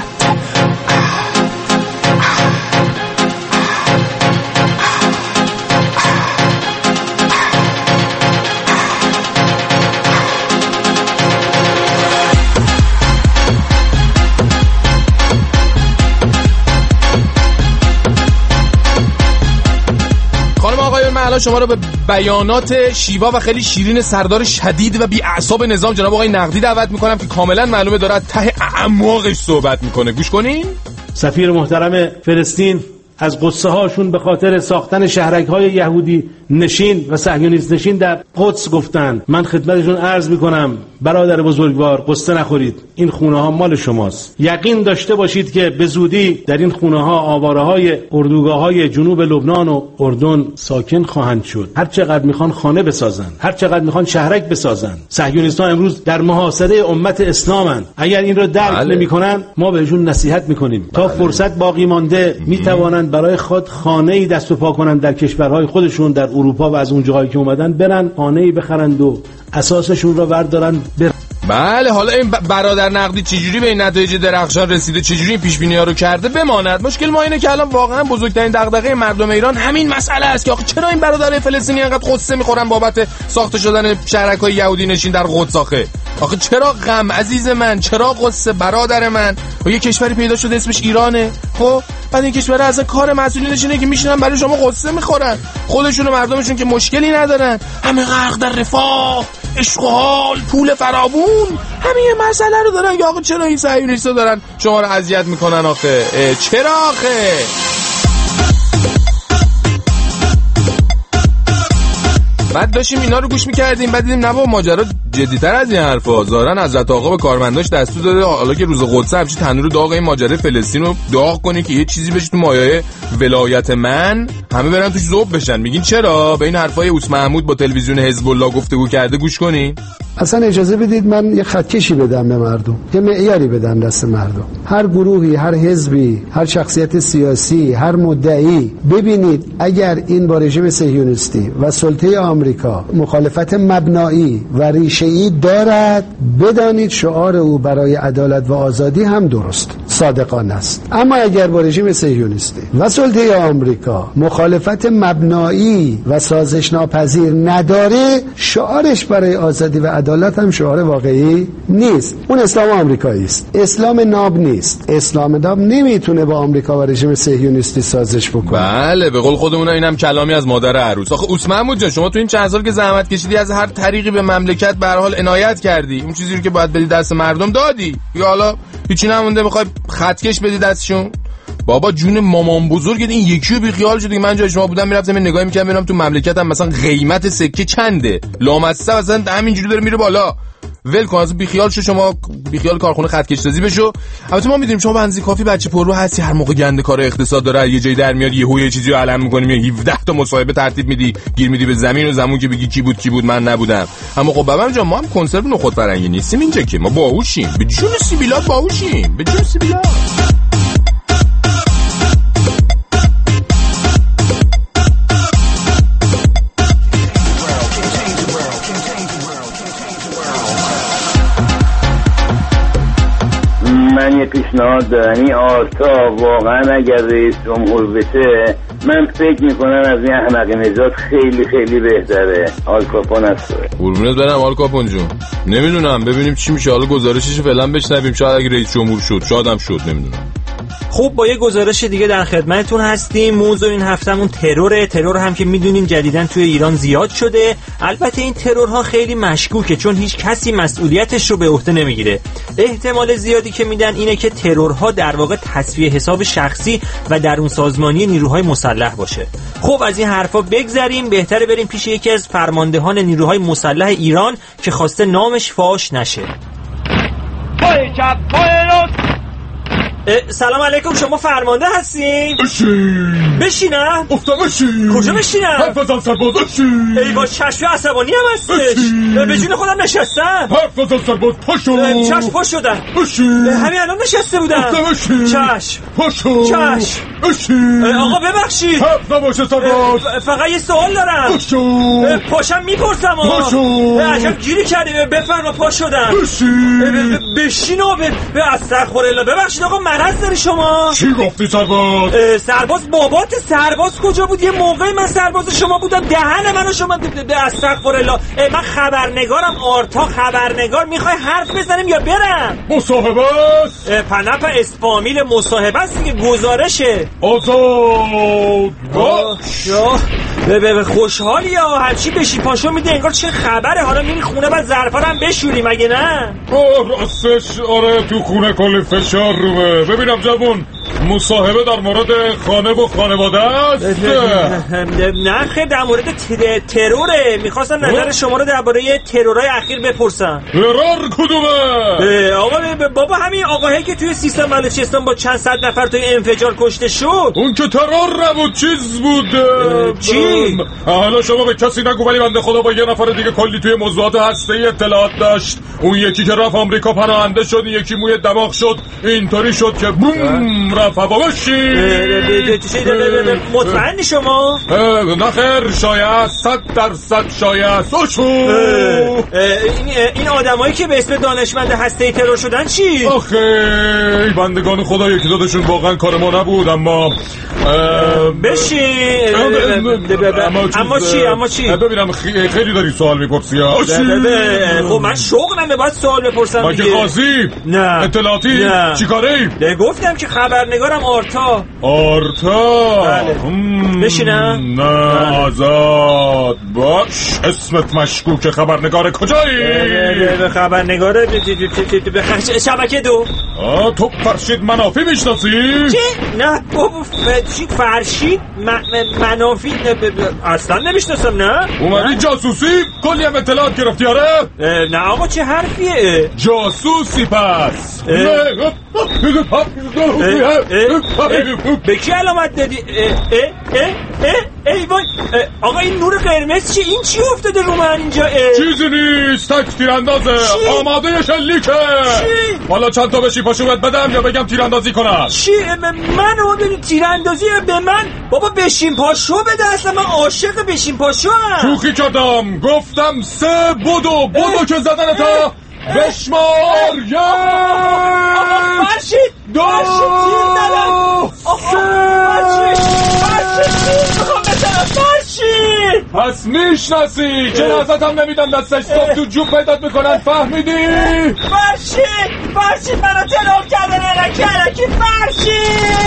الان شما رو به بیانات شیوا و خیلی شیرین سردار شدید و بی اعصاب نظام جناب آقای نقدی دعوت میکنم که کاملا معلومه داره ته اعماقش صحبت میکنه. گوش کنین. سفیر محترم فلسطین از قصه هاشون به خاطر ساختن شهرک های یهودی نشین و صهیونیست نشین در قدس گفتن. من خدمتشون عرض میکنم برادر بزرگوار قصه نخورید، این خونه ها مال شماست. یقین داشته باشید که به زودی در این خونه ها آواره های اردوگاه های جنوب لبنان و اردن ساکن خواهند شد. هر چقدر میخوان خانه بسازن، هر چقدر میخوان شهرک بسازن. صهیونیست‌ها امروز در محاصره امت اسلامن. اگر این رو درک بله. نمیکنن ما بهشون نصیحت میکنیم بله. تا فرصت باقی مانده میتوانند برای خود خانه‌ای دست و پا کنند در کشورهای خودشون، در اروپا و از اون جاهایی که اومدن برن خانه‌ای بخرند و اساسشون رو بردارن بر... بله. حالا این برادر نقدی چجوری به این نتایج درخشان رسیده، چجوری این پیش بینی‌ها رو کرده بماند. مشکل ما اینه که الان واقعا بزرگترین دغدغه مردم ایران همین مسئله است که آخه چرا این برادر فلسطینی انقدر قصه می‌خورن بابت ساخته شدن شهرک‌های یهودی نشین در قدس. آخه آخه چرا غم عزیز من، چرا قصه برادر من؟ و یه کشوری پیدا شده اسمش ایرانه، خب بعد این کشور اصلا کار مسئولینش اینه که میشینن برای شما قصه میخورن، خودشون و مردمشون که مشکلی ندارن، همه غرق در رفاه، عشق و حال، پول فراوون، همین مسئله رو دارن. یا آقا چرا این صهیونیست‌ها دارن شما رو اذیت میکنن آخه؟ چرا آخه؟ بعد داشتیم اینا رو گوش میکردیم، بعد دیدیم نه بابا ماجرا جدی‌تر از این حرفا. ظاهرا حضرت آقا به کارمنداش دستور داده حالا که روز قدس همچین تنور داغ این ماجرا فلسطین رو داغ کنی که یه چیزی بشه تو مایه ولایت من، همه برن توش ذوب بشن. میگین چرا؟ به این حرفای اوس محمود با تلویزیون حزب الله گفتگو کرده، گوش کنین. اصلا اجازه بدید من یه خطکشی بدم به مردم، یه معیاری بدم دست مردم. هر گروهی، هر حزبی، هر شخصیت سیاسی، هر مدعی، ببینید اگر این با رژیم صهیونیستی و سلطه آمریکا مخالفت مبنایی و ریشه‌ای دارد، بدانید شعار او برای عدالت و آزادی هم درست، صادقانه است. اما اگر با رژیم صهیونیستی و سلطه آمریکا مخالفت مبنایی و سازش ناپذیر نداره، شعارش برای آزادی و عدالت هم شعار واقعی نیست. اون اسلام آمریکایی است، اسلام ناب نیست. اسلام ناب نمیتونه با آمریکا و رژیم صهیونیستی سازش بکنه. بله به قول خودمون اینم کلامی از مادر عروس. آخه اوس محمود جان شما تو این چند سال که زحمت کشیدی از هر طریقی به مملکت به هر حال عنایت کردی، اون چیزی رو که باید بدی دست مردم دادی، یا حالا هیچی نمونده میخوای خطکش بدی دستشون؟ بابا جون مامان بزرگت این یکی رو بی خیال شد. من جای شما بودم میرفتم این نگاهی میکردم ببینم تو مملکتم مثلا قیمت سکه چنده، لامصب مثلا همینجوری داره میره بالا. ول کن از بی خیال شو، شما بی خیال کارخونه خطکش سازی بشو. البته ما میدونیم شما بنزی کافی بچه پررو هستی، هر موقع گنده کار اقتصاد داره یه جایی در میاد یهو یه چیزی رو علم می‌کنی، یا هفده تا مصاحبه ترتیب میدی، گیر میدی به زمین و زمون که بگی کی بود کی بود من نبودم. اما خب بابام جان ما هم کنسرو نخود فرنگی نیستیم اینجا که، ما باهوشیم، به جون سیبیلات باهوشیم، به جون سیبیلات. من یه پیشنهاد دارم، این آرتا واقعا اگر رئیس جمهور بشه من فکر میکنم از این احمق نژاد خیلی خیلی بهتره آل کاپون است. قربونت برم آل کاپون جون. نمیدونم ببینیم چی میشه. حالا گزارشش فعلا بشنویم. شاید اگه رئیس جمهور شد شاید هم شد، نمیدونم. خب با یه گزارش دیگه در خدمتتون هستیم. موضوع این هفتمون تروره. ترور هم که میدونین جدیداً توی ایران زیاد شده. البته این ترورها خیلی مشکوکه چون هیچ کسی مسئولیتش رو به عهده نمیگیره. احتمال زیادی که میدن اینه که ترورها در واقع تصفیه حساب شخصی و درون سازمانی نیروهای مسلح باشه. خب از این حرفا بگذریم، بهتره بریم پیش یکی از فرماندهان نیروهای مسلح ایران که خواسته نامش فاش نشه. پای چپ پای راست. سلام علیکم، شما فرمانده هستین؟ بشین بشینم؟ افتاد بشین. کجا بشینم؟ حرف بزن سرباز بشین. ای با چشم عصبانی هم هستش. به جون خودم نشستم. حرف بزن سرباز پاشو. چشم پاش شدم. بشین. همین الان نشسته بودم. بشین. چشم پاشو. چشم. بشین. آقا ببخشید. حرف نباشه سرباز. فقط یه سوال دارم. پاشو. پاشم میپرسم. پاشو. عجب گیری کردی. بفرما پا شدم. بشین. بشین و به استغفرالله. ببخشید آقا مرض داری شما؟ چی گفتی سرباز؟ سرباز بابات سرباز کجا بود؟ یه موقعی من سرباز شما بودم دهن منو شما به استغفرالله. من خبرنگارم آرتا خبرنگار. میخوای حرف بزنیم یا برم؟ مصاحبه است. پنپ اسفامیل مصاحبه است دیگه، گزارشه. آزاد باش. به به خوشحالی یا هرچی بشی پاشو میده انگار چه خبره. حالا میری خونه بعد ظرفا رو هم بشوری مگه نه؟ آه راستش آره تو خونه کلی فشار روه. ببینم جوون مصاحبه در مورد خانه و خانواده است؟ نه خیر در مورد تروره. میخواستم نظر شما رو درباره ترورهای اخیر بپرسم. ترور کدومه؟ آقا بابا همین آقاهی که توی سیستان بلوچستان با چند صد نفر توی انفجار کشته شد. اون که ترور نبود چیز بود. چی؟ حالا شما به کسی نگو ولی بنده خدا با یه نفر دیگه کلی توی موضوعات هسته‌ای اطلاعات داشت. اون یکی که رفت آمریکا پناهنده شد، یکی موی دماغ شد، اینطوری شد که بوم رفت هوا بشی. مطمئنی شما؟ نه خیر شاید صد درصد شاید. این آدمایی که به اسم دانشمند هسته‌ای ترور شدن چی؟ آخه بندگان خدا یکی دادشون واقعا کار ما نبود. اما بشین. اما چی اما چی ببینم خیلی داری سوال میپرسی. خب من شغلمه باید سوال بپرسم مگه دیگه. قاضی؟ نه. اطلاعاتی؟ نه. چی کاری؟ گفتم که خبرنگارم آرتا. آرتا؟ بله. بشینم؟ نه آزاد باش. اسمت مشکوک. خبرنگار کجایی؟ خبرنگار شبکه دو. آه تو فرشید منافی میشناسی؟ چی؟ نه بابا چی فرشید منافی اصلا نمیشناسم. نه اومدی جاسوسی؟ کلی هم اطلاعات گرفتی آره؟ نه آقا چه حرفیه؟ جاسوسی پس. به کی علامت دادی؟ ای وای آقا این نور قرمز چی؟ این چی افتاده رو من اینجا؟ چیزی نیست تک تیراندازه. آماده شلیکه. حالا چند تا بشی پاشو بهت بدم یا بگم تیراندازی کنم؟ چی؟ من اون تیراندازی به من؟ بابا بشین پاشو بده. اصلا من عاشق بشین پاشو هم. شوخی کردم. گفتم سه بودو بودو که زدن تا بشمار. یک فرشید دو فرشید پس میشناسی. جنازت هم نمیدن دستش صبح تو جوب پیدات میکنن. فهمیدی؟ فرشید فرشید منو ترور کردن الکی الکی. فرشید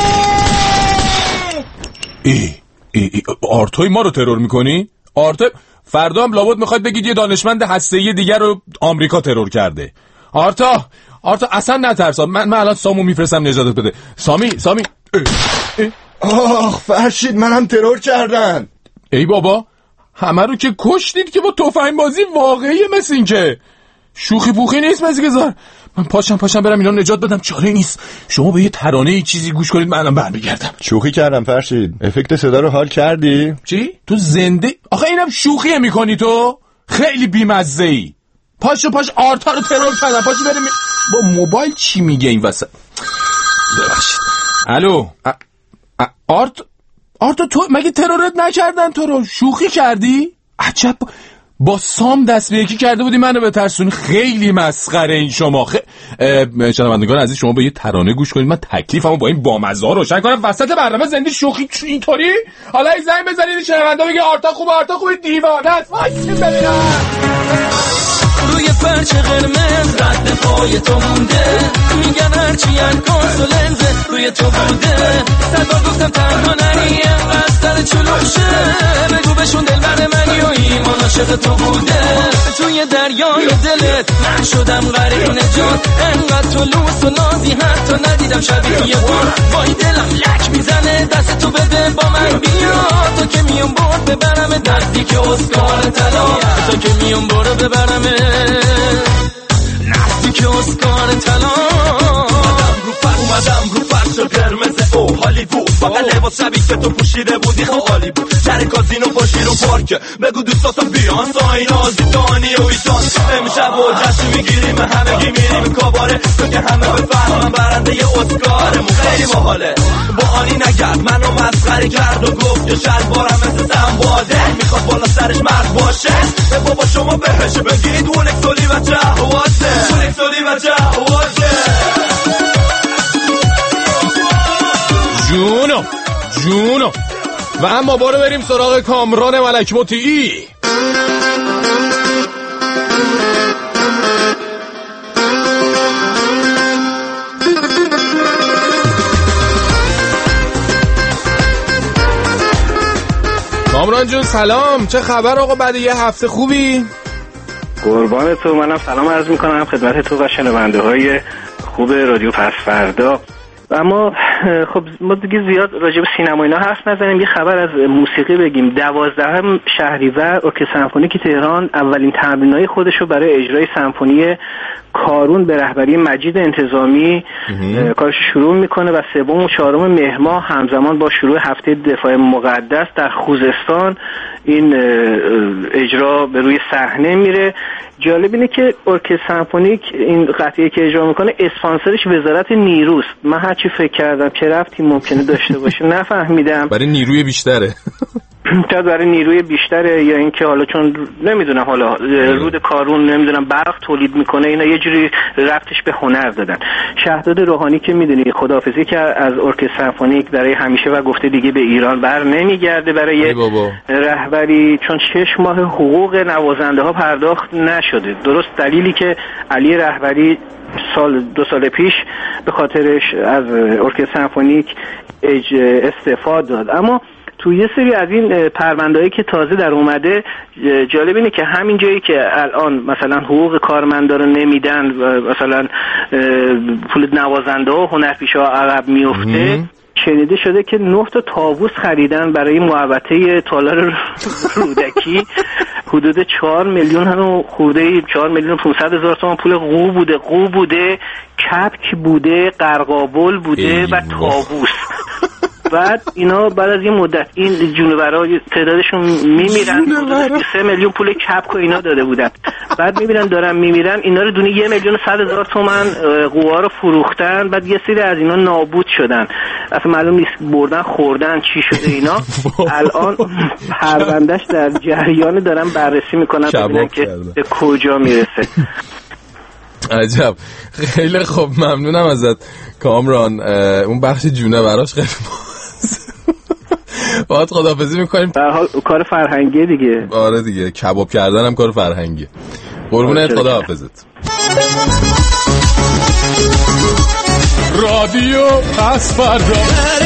ای ای ای آرتای ما رو ترور میکنی؟ آرتا فردا هم لابد میخواید بگید یه دانشمند هسته‌ای دیگر رو آمریکا ترور کرده. آرتا آرتا اصلا نترس. من من الان سامو میفرستم نجاتت بده. سامی سامی اه. اه. آخ فرشید منم ترور کردن. ای بابا همه رو که کشتید که با تفنگ بازی واقعیه. مثل این که شوخی پوخی نیست. مثل که زار من پاشم پاشم برم اینا نجات بدم. چاره نیست. شما به یه ترانه ای چیزی گوش کنید من الان برمیگردم. شوخی کردم فرشید. افکت صدا رو حال کردی؟ چی؟ تو زنده؟ آخه اینم شوخیه میکنی تو؟ خیلی بیمزه ای. پاشو پاش آرتا رو ترور کردم. پاشو بریم. با موبایل چی میگه این وسط؟ ببخشید. الو ا... ا... آرت آرتا تو مگه ترورت نکردن؟ تو رو شوخی کردی؟ عجب با سام دست به یکی کرده بودی منو بترسونی. خیلی مسخره این شما. خ... شنوندگان عزیز شما به یه ترانه گوش کنید، من تکلیفمو با این بامزه ها روشن کنم. وسط برنامه زنده شوخی اینطوری حالا این زنگ بزنید شنوندا بگه آرتا خوبه آرتا خوبه دیوانه است. واسه ببینم روی فرش قرمز رد پای تو مونده، میگن هرچی انکاس و لنزه روی تو بوده. صدبار گفتم تنها نری انقدر سر چلوشه، بگو بشون دل بر منی و ایمان عاشق تو بوده. توی دریای دلت من شدم غریق نجات، انقدر تو لوس و نازی حتی ندیدم شبیه یه بار. وای دلم لک میزنه دست تو بده با من بیا، تو که میون برد ببرم نزدیک اسکار طلا، تو که میون برد ببرم نزدیک اسکار طلا. اومدم رو پر اومدم رو فرش قرمز او هالیوود، فقط لباس شبیه که تو پوشیده بودی خب عالی بود. سر کازینو پاشی رو پارک بگو دوستاتو بیان ساینازی دانی و ایشان امشب و جشن میگیریم همگی میریم کاباره، تو که همه بفهمم برنده ی اسکارمون خیلی باحاله. با آنی نگرد منو مسخره کرد و گفت که شلوارم مثل سنباده میخواد بالا سرش مرد باشه. به بابا شما بهش بگید اونکسولی و جهوازه، اونکسولی و جهوازه. جونو جونو. و اما بارو بریم سراغ کامران ملک مطیعی. کامران جون سلام، چه خبر آقا بعد یه هفته خوبی؟ قربان تو، منم سلام عرض میکنم خدمت تو و شنونده های خوب رادیو پس فردا. اما خب ما دیگه زیاد راجع به سینما اینا حرف نزنیم، یه خبر از موسیقی بگیم. دوازدهم شهریور ارکستر سمفونیک تهران اولین تمرینای خودش رو برای اجرای سمفونی کارون به رهبری مجید انتظامی کارش شروع میکنه و سوم و چهارم مهر ماه همزمان با شروع هفته دفاع مقدس در خوزستان این اجرا به روی صحنه میره. جالب اینه که ارکستر سمفونیک این قطعه که اجرا میکنه اسپانسرش وزارت نیروست. من هرچی فکر کردم چه ربطی ممکنه داشته باشه نفهمیدم. برای نیروی بیشتره شاید برای نیروی بیشتره یا اینکه حالا چون نمیدونم حالا رود کارون نمیدونم برق تولید میکنه، اینا یه جوری ربطش به هنر دادن. شهرداد روحانی که میدونی خداحافظی که از ارکستر سمفونیک برای همیشه و گفته دیگه به ایران بر نمیگرده برای رهبری، چون شش ماه حقوق نوازنده ها پرداخت نشده. درست دلیلی که علی رهبری سال دو سال پیش به خاطرش از ارکستر سمفونیک استعفا داد. اما تو یه سری از این پرونده‌ای که تازه در اومده جالب اینه که همین جایی که الان مثلا حقوق کارمندا رو نمیدن، مثلا پول نوازنده ها و هنرپیشه‌ها عقب میفته، شنیده شده که نه تا طاووس خریدن برای محوطه تالار رودکی حدود چهار میلیون هم خورده چهار میلیون و پانصد هزار تومان پول قو بوده قو بوده کپک بوده قرقاول بوده و طاووس. بعد اینا بعد از یه مدت این جونورا تعدادشون میمیرن، سه میلیون پول کپک و اینا داده بودن، بعد میبینن دارن میمیرن، اینا رو دونه یه میلیون و صد هزار تومن قوا رو فروختن، بعد یه سری از اینا نابود شدن، اصلا معلوم نیست بردن خوردن چی شده اینا. الان پروندهش در جریان دارن بررسی میکنن ببینن که به کجا میرسه. عجب، خیلی خوب، ممنونم ازت کامران. اون بخش جونه براش خیلی باید خداحافظی میکنیم. در حال کار فرهنگی دیگه. آره دیگه، کباب کردن هم کار فرهنگی. قربونت، خداحافظت. رادیو پس فردا.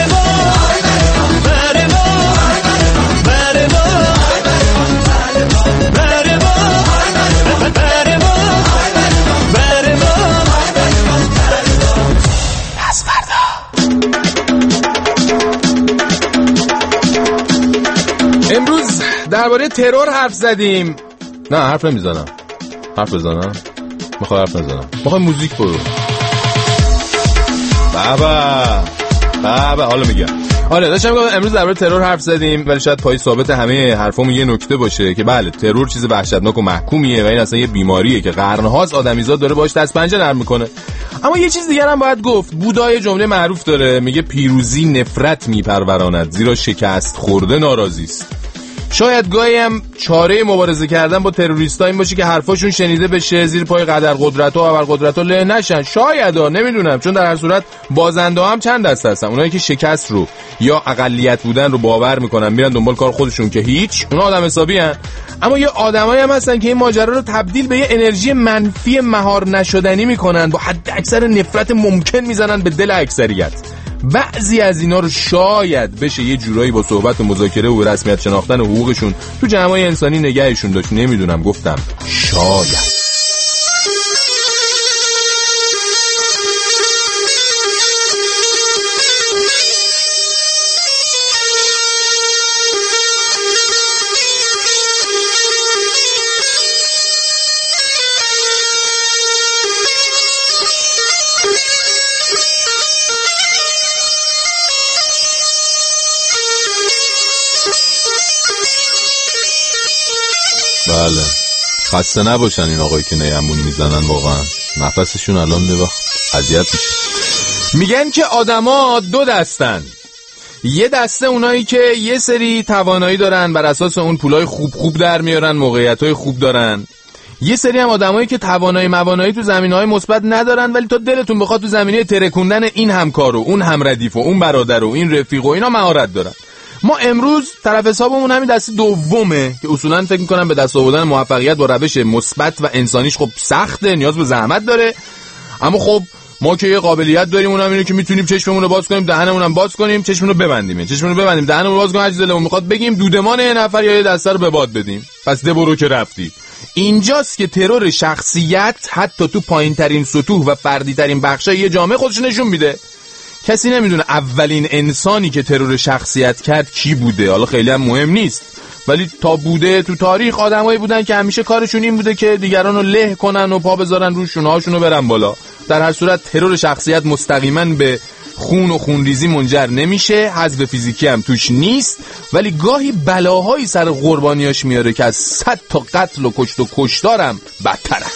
امروز درباره ترور حرف زدیم. نه حرف نمیزنم. حرف بزنم؟ میخوای حرف نزنم. میخوای موزیک برو. بابا بابا حالا میگم. آره داشتم میگم امروز درباره ترور حرف زدیم، ولی شاید پای ثابت همه حرفامون یه نکته باشه که بله ترور چیز وحشتناک و محکومیه و این اصلا یه بیماریه که قرن‌هاست آدمیزاد داره باش دست پنجه نرم میکنه. اما یه چیز دیگر هم باید گفت. بودا یه جمله معروف داره، میگه پیروزی نفرت میپروراند زیرا شکست خورده ناراضی است. شاید گاهی هم چاره مبارزه کردن با تروریستا این باشه که حرفاشون شنیده بشه، زیر پای قدر قدرت و ابرقدرت ها له نشن. شاید ها، نمیدونم، چون در هر صورت بازنده هم چند دسته هستن. اونایی که شکست رو یا اقلیت بودن رو باور میکنن میرن دنبال کار خودشون که هیچ، اونا آدم حسابی هن. اما یه آدمایی هم هستن که این ماجرا رو تبدیل به یه انرژی منفی مهار نشدنی میکنن، با حد اکثر نفرت ممکن میزنن به دل اکثریت. بعضی از اینا رو شاید بشه یه جورایی با صحبت و مذاکره و رسمیت شناختن حقوقشون تو جمعای انسانی نگهشون داشت. نمیدونم، گفتم شاید. بله، خسته نباشن این آقایی که نیمون میزنن، واقعا نفسشون الان نوخت اذیت میشه. میگن که آدما دو دستن، یه دسته اونایی که یه سری توانایی دارن بر اساس اون پولای خوب خوب در میارن، موقعیتای خوب دارن، یه سری هم آدمایی که توانایی موانایی تو زمینه‌های مثبت ندارن ولی تا دلتون بخواد تو زمینه ترکوندن این همکارو، اون همردیف و اون برادر و این رفیق و اینا مهارت دارن. ما امروز طرف حسابمون همین دسته دومه که اصولاً فکر می‌کنم به دست آوردن موفقیت با روش مثبت و انسانیش خب سخته، نیاز به زحمت داره. اما خب ما که یه قابلیت داریم، اونم اینه که میتونیم چشممون رو باز کنیم، دهنمون هم باز کنیم، چشممون رو ببندیم، چشممون رو ببندیم، دهنمون رو باز کنیم، هر چیزی دلمون میخواد بگیم، دودمان یه نفر یا یه دسته رو به باد بدیم. پس ده برو که رفتی. اینجاست که ترور شخصیت حتی تو پایین‌ترین سطوح و فردی‌ترین بخشای یه جامعه خودش نشون میده. کسی نمیدونه اولین انسانی که ترور شخصیت کرد کی بوده. حالا خیلی هم مهم نیست، ولی تا بوده تو تاریخ آدمایی بودن که همیشه کارشون این بوده که دیگران رو له کنن و پا بذارن روش، شونه‌هاشون رو برن بالا. در هر صورت ترور شخصیت مستقیما به خون و خونریزی منجر نمیشه، حذف فیزیکی هم توش نیست، ولی گاهی بلاهایی سر قربانیاش میاره که از صد تا قتل و کشت و کشتارم بدتره.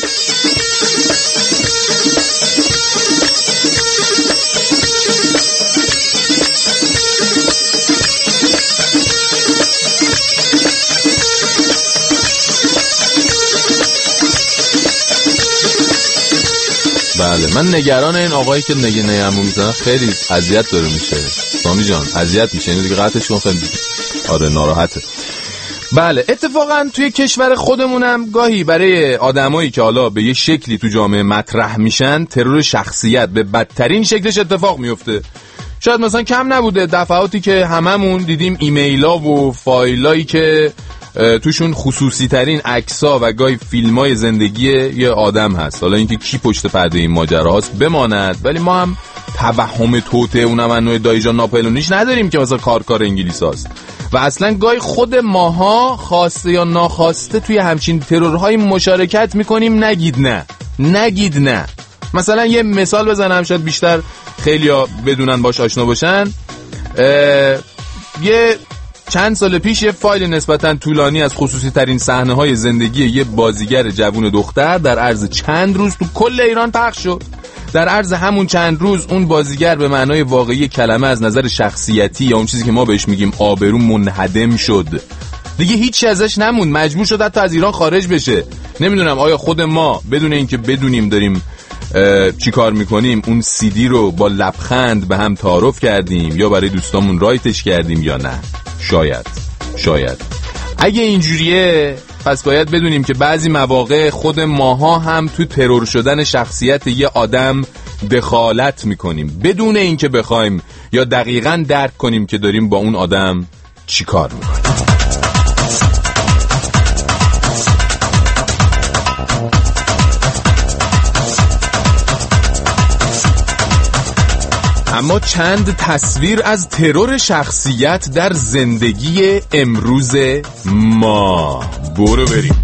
بله، من نگران این آقایی که نگه نیمو میزنه خیلی اذیت داره میشه. سامی جان اذیت میشه، اینو دیگه قطعش کن. خیلی آره ناراحته. بله، اتفاقا توی کشور خودمونم گاهی برای آدمایی که حالا به یه شکلی تو جامعه مطرح میشن، ترور شخصیت به بدترین شکلش اتفاق میفته. شاید مثلا کم نبوده دفعاتی که هممون دیدیم ایمیلا و فایلایی که توشون خصوصی ترین عکس‌ها و گاهی فیلم‌های زندگی یه آدم هست. حالا اینکه کی پشت پرده این ماجرا هست بماند، ولی ما هم توهم توته اونم نوع دایجان ناپلونیش نداریم که مثلا کارکار انگلیس هست. و اصلا گاهی خود ماها خواسته یا ناخواسته توی همچین ترورهای مشارکت میکنیم. نگید نه، نگید نه. مثلا یه مثال بزنم شاید بیشتر خیلیا بدونن باش آشنا باشن. یه چند سال پیش یه فایل نسبتاً طولانی از خصوصی ترین صحنه های زندگی یه بازیگر جوون دختر در عرض چند روز تو کل ایران پخش شد. در عرض همون چند روز اون بازیگر به معنای واقعی کلمه از نظر شخصیتی یا اون چیزی که ما بهش میگیم آبرو منهدم شد. دیگه هیچی ازش نموند، مجبور شد حتی از ایران خارج بشه. نمیدونم آیا خود ما بدون اینکه بدونیم داریم چی کار میکنیم اون سیدی رو با لبخند به هم تعارف کردیم یا برای دوستامون رایتش کردیم یا نه. شاید شاید اگه اینجوریه پس باید بدونیم که بعضی مواقع خود ماها هم تو ترور شدن شخصیت یه آدم دخالت میکنیم بدون اینکه بخوایم یا دقیقاً درک کنیم که داریم با اون آدم چی کار میکنیم. اما چند تصویر از ترور شخصیت در زندگی امروز ما. برو بریم.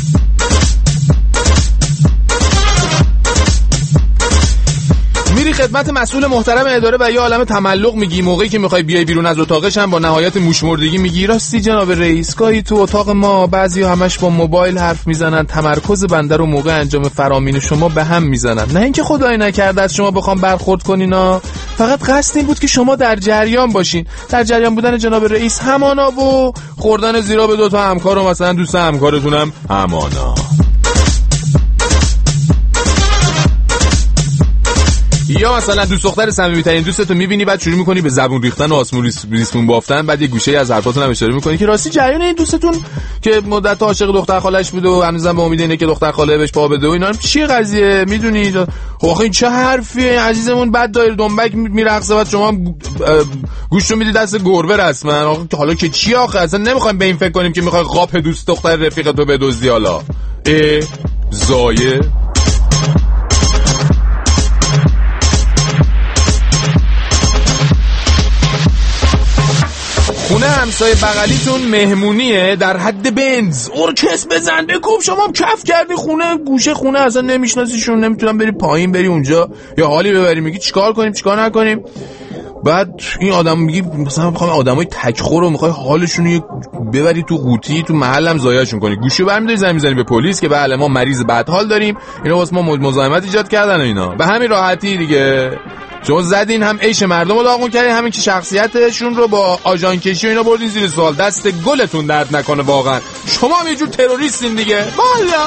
میری خدمت مسئول محترم اداره و یه عالم تملق میگی، موقعی که میخوای بیای بیرون از اتاقش هم با نهایت موشمردگی میگی راستی جناب رئیس گاهی تو اتاق ما بعضیا همش با موبایل حرف میزنن، تمرکز بنده رو موقع انجام فرامین شما به هم میزنن. نه اینکه خدای نکرده از شما بخوام برخورد کنینا، فقط قصد این بود که شما در جریان باشین. در جریان بودن جناب رئیس همانا و خوردن زیرا به دو تا همکار و مثلا دوست همکارتونم همانا. یا مثلا دوست دختر صمیمی‌ترین دوستتو می‌بینی بعد شروع می‌کنی به زبون ریختن و آسمون ریسمون بافتن، بعد یه گوشه از حرفاتون هم اشاره می‌کنی که راستی جریان این دوستتون که مدت عاشق دختر خالش بود و هنوزم به امید اینه که دختر خاله بهش پا بده و اینا چی قضیه میدونی؟ خب آخه این چه حرفیه عزیزمون؟ بعد دایر دنبک میرقصه بعد شما گوش رو میدی دست گربه رسما. آخه حالا که چی آخه؟ اصلا نمی‌خوایم به این فکر کنیم که می‌خوای قاپ دوست دختر رفیقتو بدزدی. حالا ای زایه خونه همسایه بغلیتون مهمونیه در حد بنز، ارکس بزن بکوب، شما هم کف کردی خونه گوشه خونه اصلا نمیشناسیشون، نمیتونم بری پایین بری اونجا یا حالی ببری، میگی چیکار کنیم چیکار نکنیم. بعد این آدم میگی مثلا میخوام آدمای تکخور رو میخوای حالشون رو ببری تو قوطی تو محلم ضایعشون کنی، گوشو برمی‌داری زنگ میزنی به پلیس که بله ما مریض بدحال داریم، اینا واسه ما مزاحمت ایجاد کردن و اینا. به همین راحتی دیگه شما زدین، هم عیش مردم رو داغون کردین، همین که شخصیتشون رو با آژان کشی و اینا بردین زیر سوال. دست گلتون درد نکنه واقعا، شما هم یه جور تروریستین دیگه والا.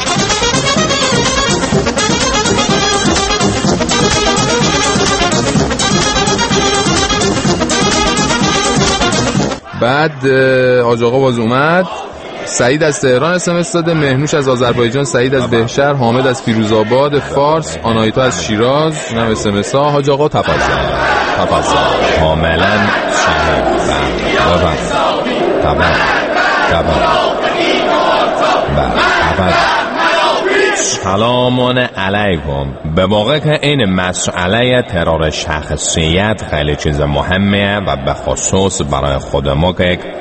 بعد حاج آقا باز اومد، سعید از تهران اسمس داده، مهنوش از آذربایجان، سعید از بهشهر، حامد از فیروزآباد فارس، آنایتا از شیراز، اینم اسمس ها. حاج آقا تفضل تفضل کاملا صحیح بفرمایید تفضل تفضل. سلام علیکم. به واقع که این مسئله ترور شخصیت خیلی چیز مهمیه و به خصوص برای خود ما که یک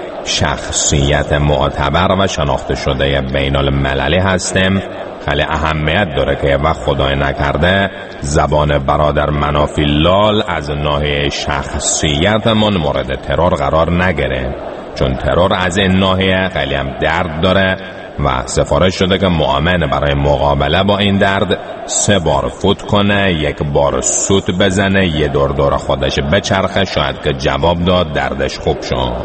شخصیت معتبر و شناخته شده بین المللی هستیم خیلی اهمیت داره که وقت خدای نکرده زبان برادر منافی لال از ناحیه شخصیتمون مورد ترور قرار نگیره، چون ترور از این ناحیه خیلی هم درد داره و سفارش شده که مؤمن برای مقابله با این درد سه بار فوت کنه، یک بار سوت بزنه، یه دور دور خودش بچرخه، شاید که جواب داد دردش خوب شد.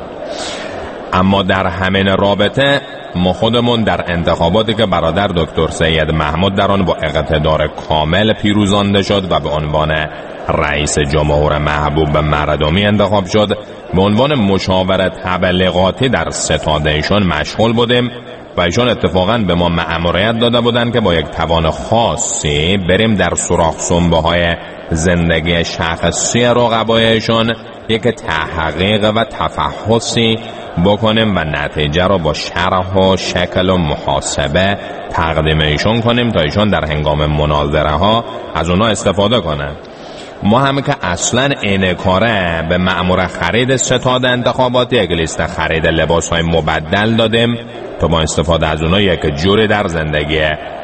اما در همین رابطه ما خودمون در انتخاباتی که برادر دکتر سید محمود در آن با اقتدار کامل پیروزانده شد و به عنوان رئیس جمهور محبوب مردمی انتخاب شد، به عنوان مشاور تبلیغاتی در ستاد ایشون مشغول بودیم و ایشون اتفاقا به ما مأموریت داده بودن که با یک توان خاصی بریم در سوراخ سنبه های زندگی شخصی رقبایشون یک تحقیق و تفحصی بکنیم و نتیجه رو با شرح و شکل و محاسبه تقدیم ایشون کنیم تا ایشون در هنگام مناظره ها از اونا استفاده کنه. ما هم که اصلا این کاره به مأمور خرید ستاد انتخاباتی یک لیست خرید لباس های مبدل دادیم تا با استفاده از اونا یک جوری در زندگی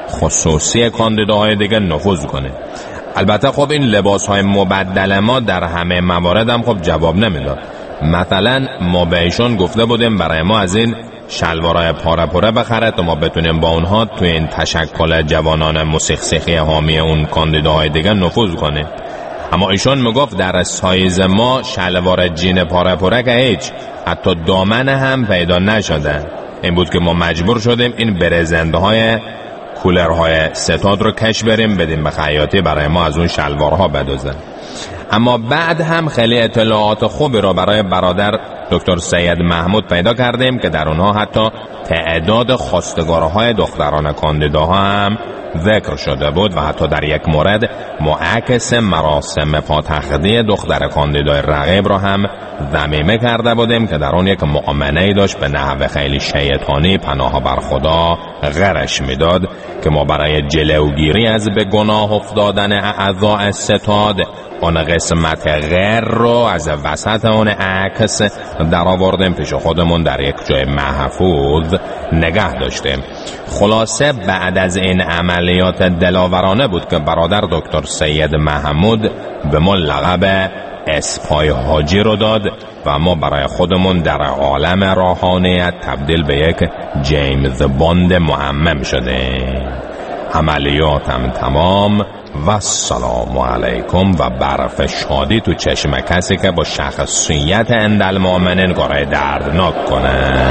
خصوصی کاندیداهای دیگه نفوذ کنه. البته خب این لباس های مبدل ما در همه موارد هم خب جواب نمیداد. مثلا ما به ایشون گفته بودیم برای ما از این شلوارای پاره پاره بخره تا ما بتونیم با اونها توی این تشکل جوانان موسیقی حامی اون کاندیداهای دیگه نفوذ کنیم. اما ایشون میگفت در سایز ما شلوار جین پاره پاره که هیچ، حتی دامن هم پیدا نشدن. این بود که ما مجبور شدیم این برزنده های کولرهای ستاد رو کش بریم بدیم به خیاطی برای ما از اون شلوارها بدوزن. اما بعد هم خیلی اطلاعات خوبی رو برای برادر دکتر سید محمود پیدا کردیم که در اونها حتی تعداد خواستگارهای دختران کاندیداها هم ذکر شده بود و حتی در یک مورد معاکس مراسم پاتختی دختر کاندیدای رقیب رو هم ذمیمه کرده بودیم که در اون یک مؤمنه‌ای داشت به نحو خیلی شیطانی پناه بر خدا غرش میداد که ما برای جلوگیری از به گناه افتادن اعضاء ستاد اون قسمت غیر رو از وسط اون عکس در آوردیم پیش خودمون در یک جای محفوظ نگه داشته. خلاصه بعد از این عملیات دلاورانه بود که برادر دکتر سید محمود به ما لقب اسپای حاجی رو داد و ما برای خودمون در عالم روحانیت تبدیل به یک جیمز باند معمم شده. عملیاتم تمام و السلام علیکم و برف شادی تو چشم کسی که با شخصیت اندالمؤمنین کارهای دردناک کنه.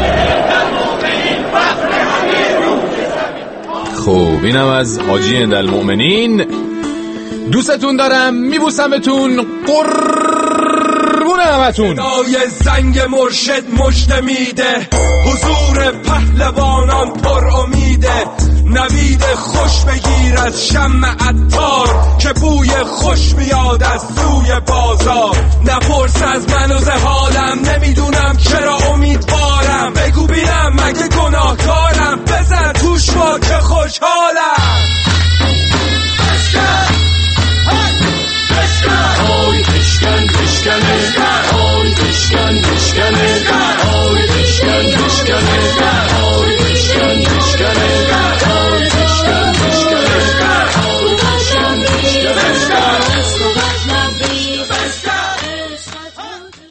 خوب، اینم از حاجی اندالمؤمنین. دوستتون دارم، میبوسمتون، قربون همتون. صدای زنگ مرشد مژده میده، حضور پهلوانان پر امیده. نوید خوش بگیر از شمع عطار که بوی خوش میاد از سوی بازار. نپرس از من و ز حالم، نمیدونم چرا امیدوارم.